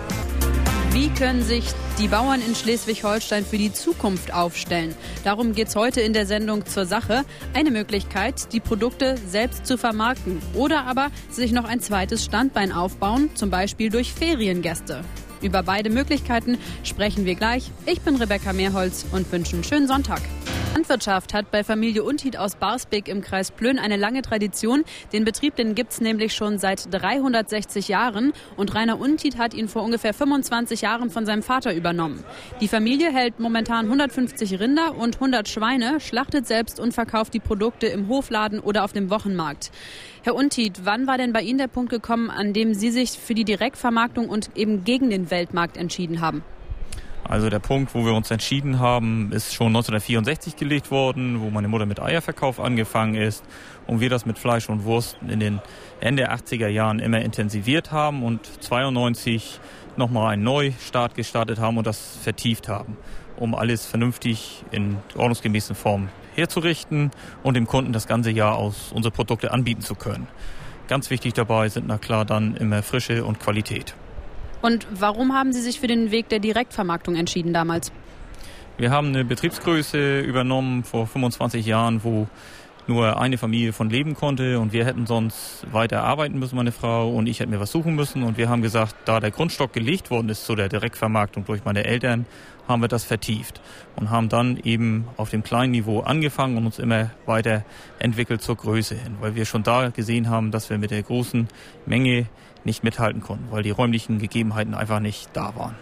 Wie können sich die Bauern in Schleswig-Holstein für die Zukunft aufstellen? Darum geht es heute in der Sendung zur Sache. Eine Möglichkeit, die Produkte selbst zu vermarkten oder aber sich noch ein zweites Standbein aufbauen, zum Beispiel durch Feriengäste. Über beide Möglichkeiten sprechen wir gleich. Ich bin Rebecca Mehrholz und wünsche einen schönen Sonntag. Landwirtschaft hat bei Familie Untied aus Barsbek im Kreis Plön eine lange Tradition. Den Betrieb, den gibt's nämlich schon seit dreihundertsechzig Jahren. Und Rainer Untied hat ihn vor ungefähr fünfundzwanzig Jahren von seinem Vater übernommen. Die Familie hält momentan hundertfünfzig Rinder und hundert Schweine, schlachtet selbst und verkauft die Produkte im Hofladen oder auf dem Wochenmarkt. Herr Untied, wann war denn bei Ihnen der Punkt gekommen, an dem Sie sich für die Direktvermarktung und eben gegen den Weltmarkt entschieden haben? Also der Punkt, wo wir uns entschieden haben, ist schon neunzehnhundertvierundsechzig gelegt worden, wo meine Mutter mit Eierverkauf angefangen ist und wir das mit Fleisch und Wurst in den Ende achtziger Jahren immer intensiviert haben und zweiundneunzig nochmal einen Neustart gestartet haben und das vertieft haben, um alles vernünftig in ordnungsgemäßen Form herzurichten und dem Kunden das ganze Jahr aus unsere Produkte anbieten zu können. Ganz wichtig dabei sind na klar dann immer Frische und Qualität. Und warum haben Sie sich für den Weg der Direktvermarktung entschieden damals? Wir haben eine Betriebsgröße übernommen vor fünfundzwanzig Jahren, wo nur eine Familie von leben konnte und wir hätten sonst weiter arbeiten müssen, meine Frau und ich hätten mir was suchen müssen und wir haben gesagt, da der Grundstock gelegt worden ist zu der Direktvermarktung durch meine Eltern, haben wir das vertieft und haben dann eben auf dem kleinen Niveau angefangen und uns immer weiter entwickelt zur Größe hin, weil wir schon da gesehen haben, dass wir mit der großen Menge nicht mithalten konnten, weil die räumlichen Gegebenheiten einfach nicht da waren.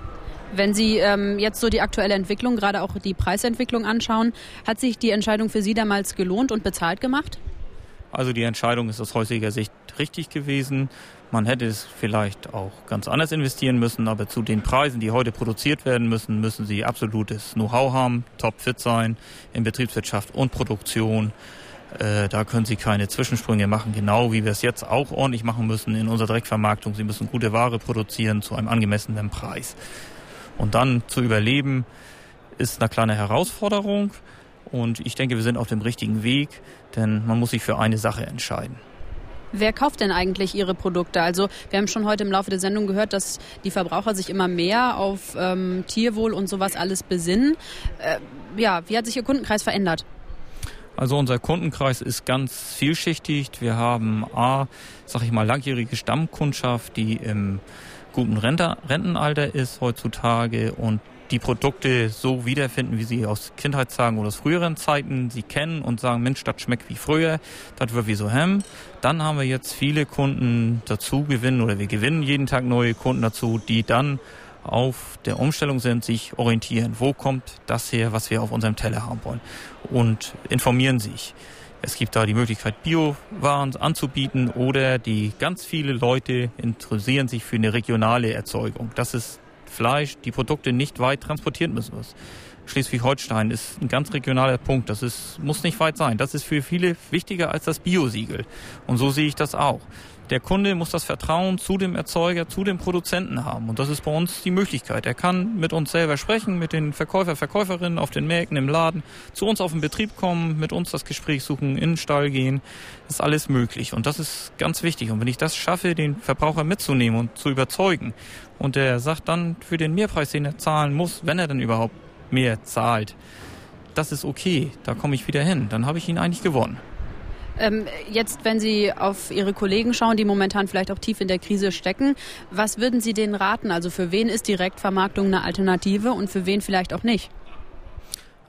Wenn Sie ähm, jetzt so die aktuelle Entwicklung, gerade auch die Preisentwicklung anschauen, hat sich die Entscheidung für Sie damals gelohnt und bezahlt gemacht? Also die Entscheidung ist aus heutiger Sicht richtig gewesen. Man hätte es vielleicht auch ganz anders investieren müssen, aber zu den Preisen, die heute produziert werden müssen, müssen Sie absolutes Know-how haben, topfit sein in Betriebswirtschaft und Produktion. Äh, da können Sie keine Zwischensprünge machen, genau wie wir es jetzt auch ordentlich machen müssen in unserer Direktvermarktung. Sie müssen gute Ware produzieren zu einem angemessenen Preis. Und dann zu überleben, ist eine kleine Herausforderung. Und ich denke, wir sind auf dem richtigen Weg, denn man muss sich für eine Sache entscheiden. Wer kauft denn eigentlich Ihre Produkte? Also wir haben schon heute im Laufe der Sendung gehört, dass die Verbraucher sich immer mehr auf ähm, Tierwohl und sowas alles besinnen. Äh, ja, wie hat sich Ihr Kundenkreis verändert? Also unser Kundenkreis ist ganz vielschichtig. Wir haben A, sag ich mal, langjährige Stammkundschaft, die im guten Rentenalter ist heutzutage und die Produkte so wiederfinden, wie sie aus Kindheitstagen oder aus früheren Zeiten sie kennen und sagen, Mensch, das schmeckt wie früher, das wird wie so hem. Dann haben wir jetzt viele Kunden dazu gewinnen oder wir gewinnen jeden Tag neue Kunden dazu, die dann auf der Umstellung sind, sich orientieren. Wo kommt das her, was wir auf unserem Teller haben wollen? Und informieren sich. Es gibt da die Möglichkeit, Biowaren anzubieten oder die ganz viele Leute interessieren sich für eine regionale Erzeugung. Das ist Fleisch, die Produkte nicht weit transportiert müssen. Schleswig-Holstein ist ein ganz regionaler Punkt. Das ist, muss nicht weit sein. Das ist für viele wichtiger als das Biosiegel. Und so sehe ich das auch. Der Kunde muss das Vertrauen zu dem Erzeuger, zu dem Produzenten haben. Und das ist bei uns die Möglichkeit. Er kann mit uns selber sprechen, mit den Verkäufer, Verkäuferinnen auf den Märkten, im Laden, zu uns auf den Betrieb kommen, mit uns das Gespräch suchen, in den Stall gehen. Das ist alles möglich. Und das ist ganz wichtig. Und wenn ich das schaffe, den Verbraucher mitzunehmen und zu überzeugen, und der sagt dann für den Mehrpreis, den er zahlen muss, wenn er dann überhaupt mehr zahlt, das ist okay. Da komme ich wieder hin. Dann habe ich ihn eigentlich gewonnen. Ähm, jetzt, wenn Sie auf Ihre Kollegen schauen, die momentan vielleicht auch tief in der Krise stecken, was würden Sie denen raten? Also für wen ist Direktvermarktung eine Alternative und für wen vielleicht auch nicht?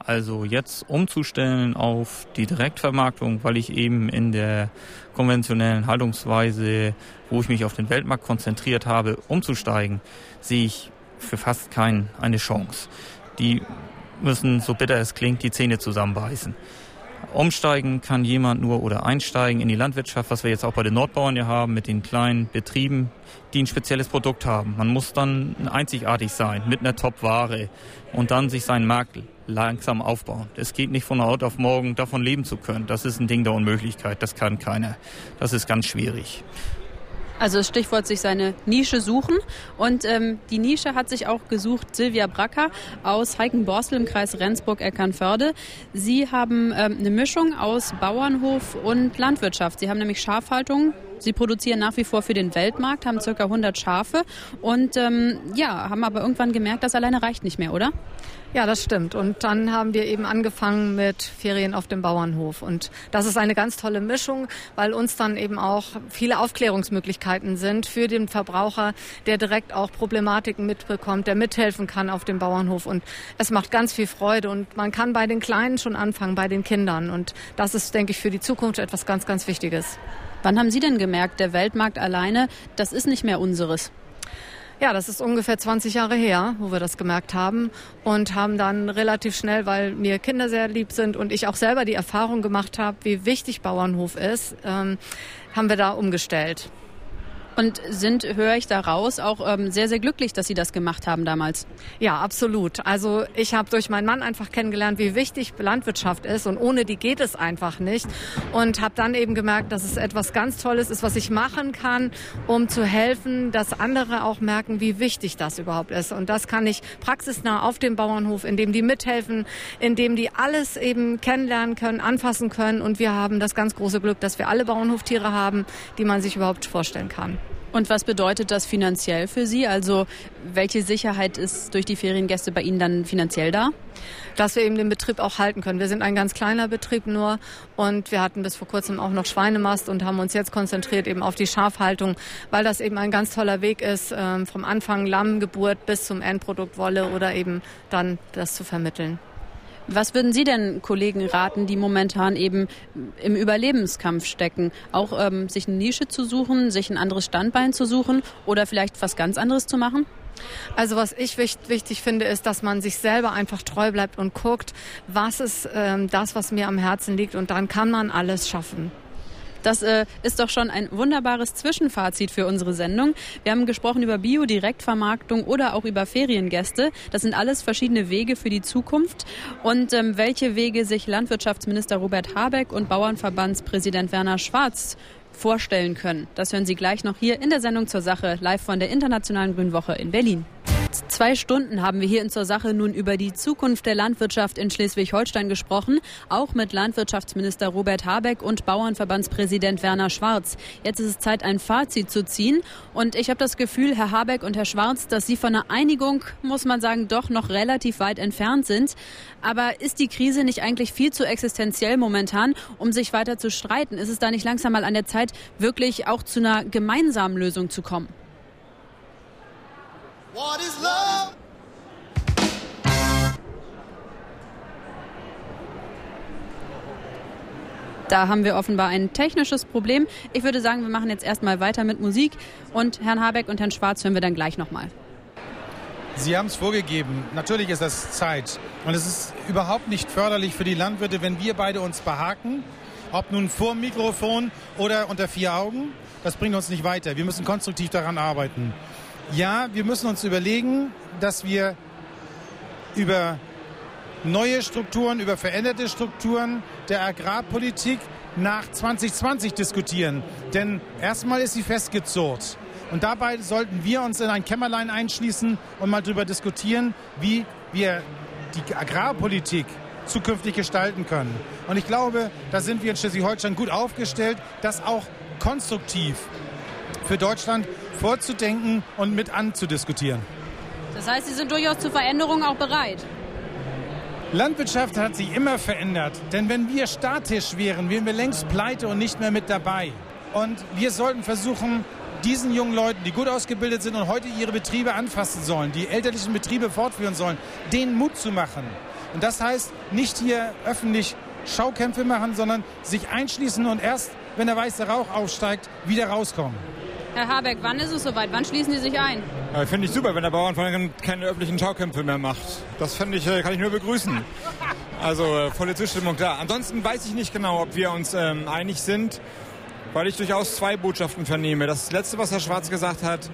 Also jetzt umzustellen auf die Direktvermarktung, weil ich eben in der konventionellen Haltungsweise, wo ich mich auf den Weltmarkt konzentriert habe, umzusteigen, sehe ich für fast keinen eine Chance. Die müssen, so bitter es klingt, die Zähne zusammenbeißen. Umsteigen kann jemand nur oder einsteigen in die Landwirtschaft, was wir jetzt auch bei den Nordbauern ja haben, mit den kleinen Betrieben, die ein spezielles Produkt haben. Man muss dann einzigartig sein, mit einer Top-Ware und dann sich seinen Markt langsam aufbauen. Es geht nicht von heute auf morgen, davon leben zu können. Das ist ein Ding der Unmöglichkeit, das kann keiner. Das ist ganz schwierig. Also Stichwort sich seine Nische suchen. Und ähm, die Nische hat sich auch gesucht Silvia Bracker aus Heikenborstel im Kreis Rendsburg-Eckernförde. Sie haben ähm, eine Mischung aus Bauernhof und Landwirtschaft. Sie haben nämlich Schafhaltung. Sie produzieren nach wie vor für den Weltmarkt, haben ca. hundert Schafe und ähm, ja, haben aber irgendwann gemerkt, das alleine reicht nicht mehr, oder? Ja, das stimmt. Und dann haben wir eben angefangen mit Ferien auf dem Bauernhof. Und das ist eine ganz tolle Mischung, weil uns dann eben auch viele Aufklärungsmöglichkeiten sind für den Verbraucher, der direkt auch Problematiken mitbekommt, der mithelfen kann auf dem Bauernhof. Und es macht ganz viel Freude. Und man kann bei den Kleinen schon anfangen, bei den Kindern. Und das ist, denke ich, für die Zukunft etwas ganz, ganz Wichtiges. Wann haben Sie denn gemerkt, der Weltmarkt alleine, das ist nicht mehr unseres? Ja, das ist ungefähr zwanzig Jahre her, wo wir das gemerkt haben und haben dann relativ schnell, weil mir Kinder sehr lieb sind und ich auch selber die Erfahrung gemacht habe, wie wichtig Bauernhof ist, ähm, haben wir da umgestellt. Und sind, höre ich daraus, auch ähm, sehr, sehr glücklich, dass Sie das gemacht haben damals? Ja, absolut. Also ich habe durch meinen Mann einfach kennengelernt, wie wichtig Landwirtschaft ist und ohne die geht es einfach nicht. Und habe dann eben gemerkt, dass es etwas ganz Tolles ist, was ich machen kann, um zu helfen, dass andere auch merken, wie wichtig das überhaupt ist. Und das kann ich praxisnah auf dem Bauernhof, indem die mithelfen, indem die alles eben kennenlernen können, anfassen können. Und wir haben das ganz große Glück, dass wir alle Bauernhoftiere haben, die man sich überhaupt vorstellen kann. Und was bedeutet das finanziell für Sie? Also welche Sicherheit ist durch die Feriengäste bei Ihnen dann finanziell da? Dass wir eben den Betrieb auch halten können. Wir sind ein ganz kleiner Betrieb nur und wir hatten bis vor kurzem auch noch Schweinemast und haben uns jetzt konzentriert eben auf die Schafhaltung, weil das eben ein ganz toller Weg ist, ähm, vom Anfang Lammgeburt bis zum Endprodukt Wolle oder eben dann das zu vermitteln. Was würden Sie denn Kollegen raten, die momentan eben im Überlebenskampf stecken? Auch ähm, sich eine Nische zu suchen, sich ein anderes Standbein zu suchen oder vielleicht was ganz anderes zu machen? Also was ich wichtig finde, ist, dass man sich selber einfach treu bleibt und guckt, was ist ähm, das, was mir am Herzen liegt und dann kann man alles schaffen. Das äh, ist doch schon ein wunderbares Zwischenfazit für unsere Sendung. Wir haben gesprochen über Bio-Direktvermarktung oder auch über Feriengäste. Das sind alles verschiedene Wege für die Zukunft. Und ähm, welche Wege sich Landwirtschaftsminister Robert Habeck und Bauernverbandspräsident Werner Schwarz vorstellen können, das hören Sie gleich noch hier in der Sendung zur Sache, live von der Internationalen Grünwoche in Berlin. Zwei Stunden haben wir hier in Zur Sache nun über die Zukunft der Landwirtschaft in Schleswig-Holstein gesprochen, auch mit Landwirtschaftsminister Robert Habeck und Bauernverbandspräsident Werner Schwarz. Jetzt ist es Zeit, ein Fazit zu ziehen. Und ich habe das Gefühl, Herr Habeck und Herr Schwarz, dass Sie von einer Einigung, muss man sagen, doch noch relativ weit entfernt sind. Aber ist die Krise nicht eigentlich viel zu existenziell momentan, um sich weiter zu streiten? Ist es da nicht langsam mal an der Zeit, wirklich auch zu einer gemeinsamen Lösung zu kommen? What is love? Da haben wir offenbar ein technisches Problem. Ich würde sagen, wir machen jetzt erstmal weiter mit Musik und Herrn Habeck und Herrn Schwarz hören wir dann gleich nochmal. Sie haben es vorgegeben. Natürlich ist das Zeit. Und es ist überhaupt nicht förderlich für die Landwirte, wenn wir beide uns behaken. Ob nun vor dem Mikrofon oder unter vier Augen. Das bringt uns nicht weiter. Wir müssen konstruktiv daran arbeiten. Ja, wir müssen uns überlegen, dass wir über neue Strukturen, über veränderte Strukturen der Agrarpolitik nach zwanzig zwanzig diskutieren. Denn erstmal ist sie festgezurrt. Und dabei sollten wir uns in ein Kämmerlein einschließen und mal darüber diskutieren, wie wir die Agrarpolitik zukünftig gestalten können. Und ich glaube, da sind wir in Schleswig-Holstein gut aufgestellt, das auch konstruktiv für Deutschland vorzudenken und mit anzudiskutieren. Das heißt, Sie sind durchaus zur Veränderung auch bereit? Landwirtschaft hat sich immer verändert. Denn wenn wir statisch wären, wären wir längst pleite und nicht mehr mit dabei. Und wir sollten versuchen, diesen jungen Leuten, die gut ausgebildet sind und heute ihre Betriebe anfassen sollen, die elterlichen Betriebe fortführen sollen, denen Mut zu machen. Und das heißt, nicht hier öffentlich Schaukämpfe machen, sondern sich einschließen und erst, wenn der weiße Rauch aufsteigt, wieder rauskommen. Herr Habeck, wann ist es soweit? Wann schließen Sie sich ein? Ja, finde ich super, wenn der Bauernverband keine öffentlichen Schaukämpfe mehr macht. Das finde ich, kann ich nur begrüßen. Also volle Zustimmung da. Ansonsten weiß ich nicht genau, ob wir uns ähm, einig sind, weil ich durchaus zwei Botschaften vernehme. Das Letzte, was Herr Schwarz gesagt hat,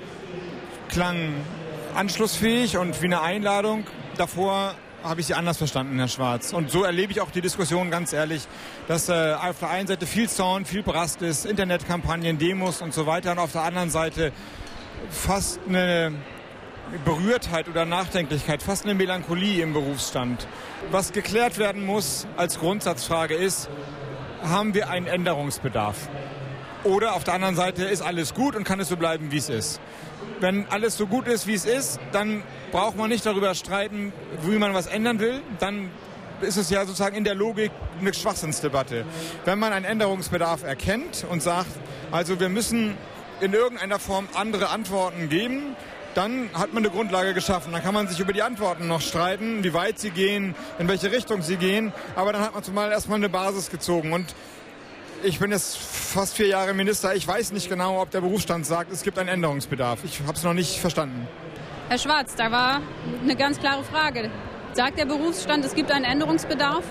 klang anschlussfähig und wie eine Einladung. Davor habe ich Sie anders verstanden, Herr Schwarz. Und so erlebe ich auch die Diskussion ganz ehrlich, dass äh, auf der einen Seite viel Zorn, viel Brast ist, Internetkampagnen, Demos und so weiter. Und auf der anderen Seite fast eine Berührtheit oder Nachdenklichkeit, fast eine Melancholie im Berufsstand. Was geklärt werden muss als Grundsatzfrage ist, haben wir einen Änderungsbedarf? Oder auf der anderen Seite ist alles gut und kann es so bleiben, wie es ist. Wenn alles so gut ist, wie es ist, dann braucht man nicht darüber streiten, wie man was ändern will. Dann ist es ja sozusagen in der Logik eine Schwachsinnsdebatte. Wenn man einen Änderungsbedarf erkennt und sagt, also wir müssen in irgendeiner Form andere Antworten geben, dann hat man eine Grundlage geschaffen. Dann kann man sich über die Antworten noch streiten, wie weit sie gehen, in welche Richtung sie gehen. Aber dann hat man zumal erstmal eine Basis gezogen. Und ich bin jetzt fast vier Jahre Minister. Ich weiß nicht genau, ob der Berufsstand sagt, es gibt einen Änderungsbedarf. Ich habe es noch nicht verstanden. Herr Schwarz, da war eine ganz klare Frage. Sagt der Berufsstand, es gibt einen Änderungsbedarf?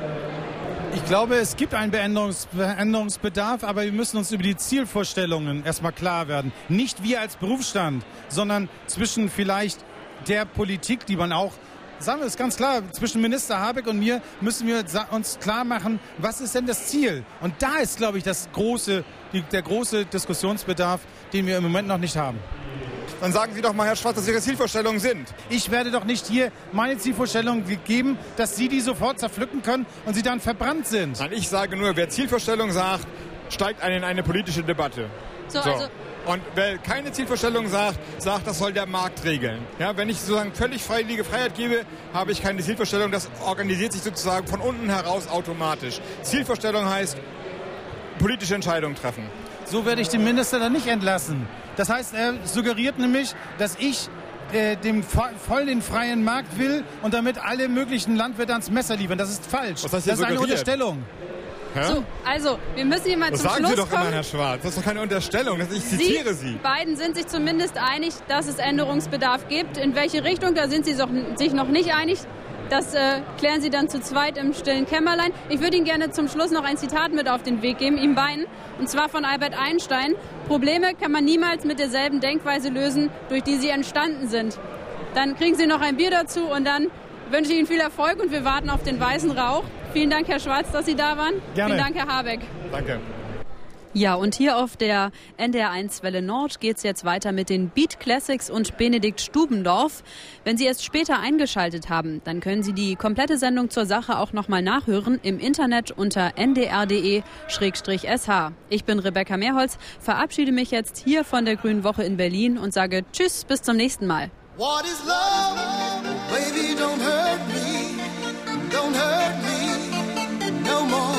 Ich glaube, es gibt einen Änderungsbedarf, aber wir müssen uns über die Zielvorstellungen erstmal klar werden. Nicht wir als Berufsstand, sondern zwischen vielleicht der Politik, die man auch, sagen wir es ganz klar, zwischen Minister Habeck und mir müssen wir uns klar machen, was ist denn das Ziel? Und da ist, glaube ich, das große, die, der große Diskussionsbedarf, den wir im Moment noch nicht haben. Dann sagen Sie doch mal, Herr Schwarz, was Ihre Zielvorstellungen sind. Ich werde doch nicht hier meine Zielvorstellungen geben, dass Sie die sofort zerpflücken können und sie dann verbrannt sind. Nein, ich sage nur, wer Zielvorstellungen sagt, steigt ein in eine politische Debatte. So, so. Also und wer keine Zielvorstellung sagt, sagt, das soll der Markt regeln. Ja, wenn ich sozusagen völlig freiwillige Freiheit gebe, habe ich keine Zielvorstellung. Das organisiert sich sozusagen von unten heraus automatisch. Zielvorstellung heißt, politische Entscheidungen treffen. So werde ich den Minister dann nicht entlassen. Das heißt, er suggeriert nämlich, dass ich äh, dem voll den freien Markt will und damit alle möglichen Landwirte ans Messer liefern. Das ist falsch. Was heißt das ist eine Unterstellung. Hä? So, also, wir müssen hier mal das zum sagen Schluss Sie doch kommen. immer, Herr Schwarz. Das ist doch keine Unterstellung. Ich zitiere Sie. Sie beiden sind sich zumindest einig, dass es Änderungsbedarf gibt. In welche Richtung, da sind Sie sich noch nicht einig. Das äh, klären Sie dann zu zweit im stillen Kämmerlein. Ich würde Ihnen gerne zum Schluss noch ein Zitat mit auf den Weg geben, ihm beiden. Und zwar von Albert Einstein. Probleme kann man niemals mit derselben Denkweise lösen, durch die sie entstanden sind. Dann kriegen Sie noch ein Bier dazu und dann wünsche ich Ihnen viel Erfolg und wir warten auf den weißen Rauch. Vielen Dank, Herr Schwarz, dass Sie da waren. Gerne. Vielen Dank, Herr Habeck. Danke. Ja, und hier auf der N D R eins Welle Nord geht's jetzt weiter mit den Beat Classics und Benedikt Stubendorf. Wenn Sie erst später eingeschaltet haben, dann können Sie die komplette Sendung zur Sache auch nochmal nachhören im Internet unter n d r punkt d e slash s h. Ich bin Rebecca Mehrholz, verabschiede mich jetzt hier von der Grünen Woche in Berlin und sage Tschüss, bis zum nächsten Mal. What is love? Baby, don't hurt me, don't hurt me no more.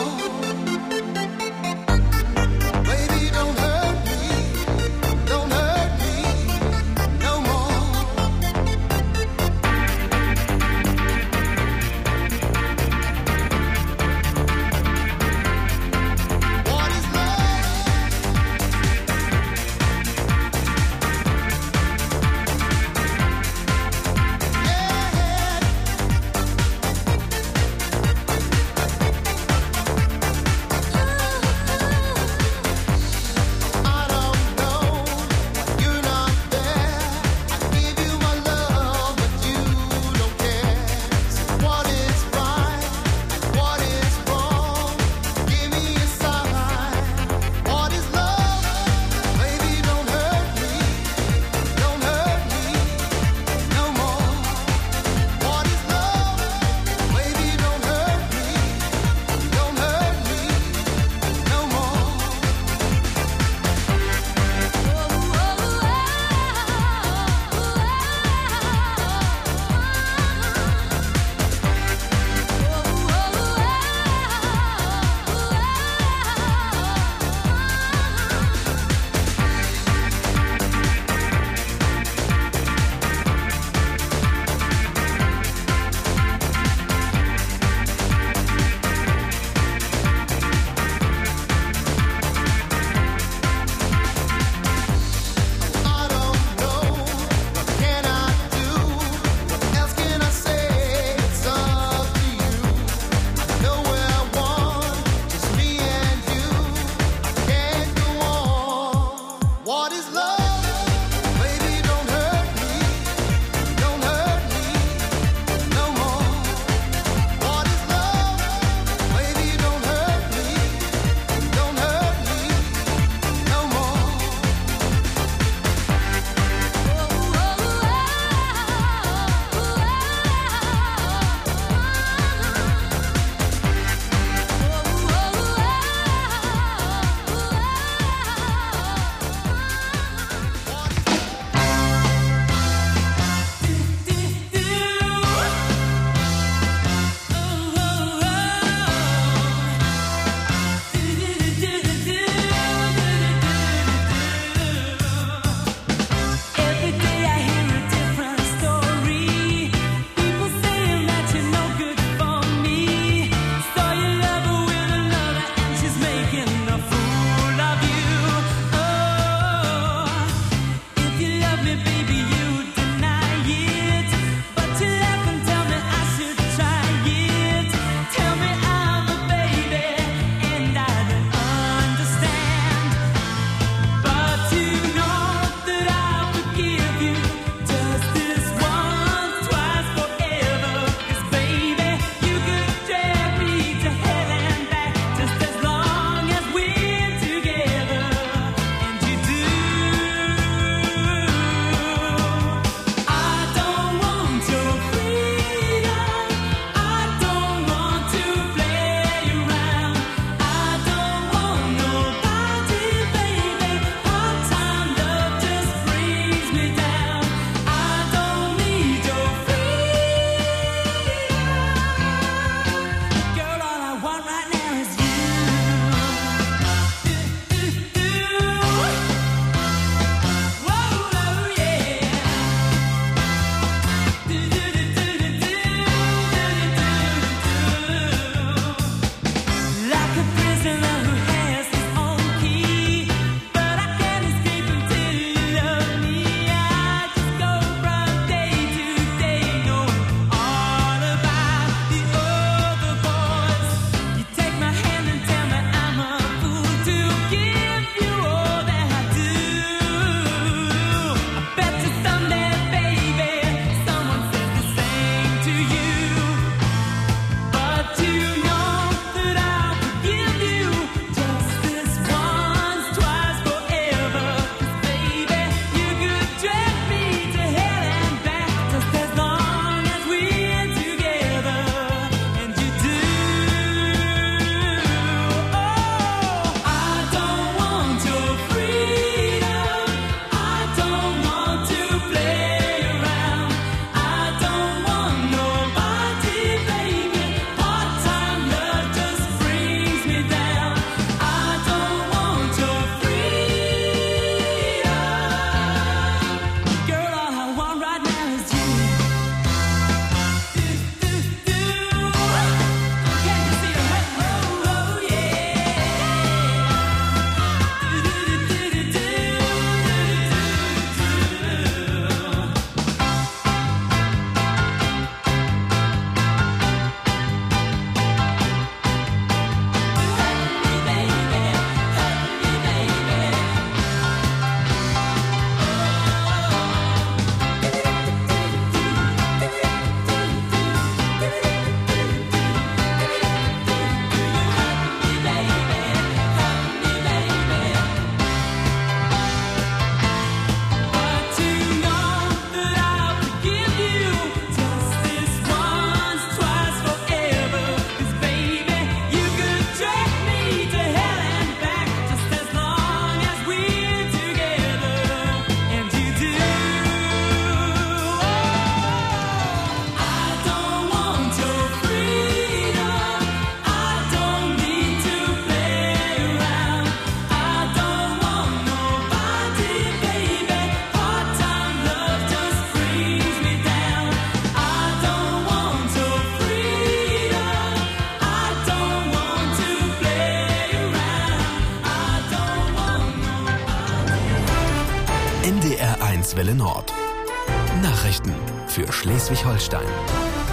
Landeswelle Nord. Nachrichten für Schleswig-Holstein.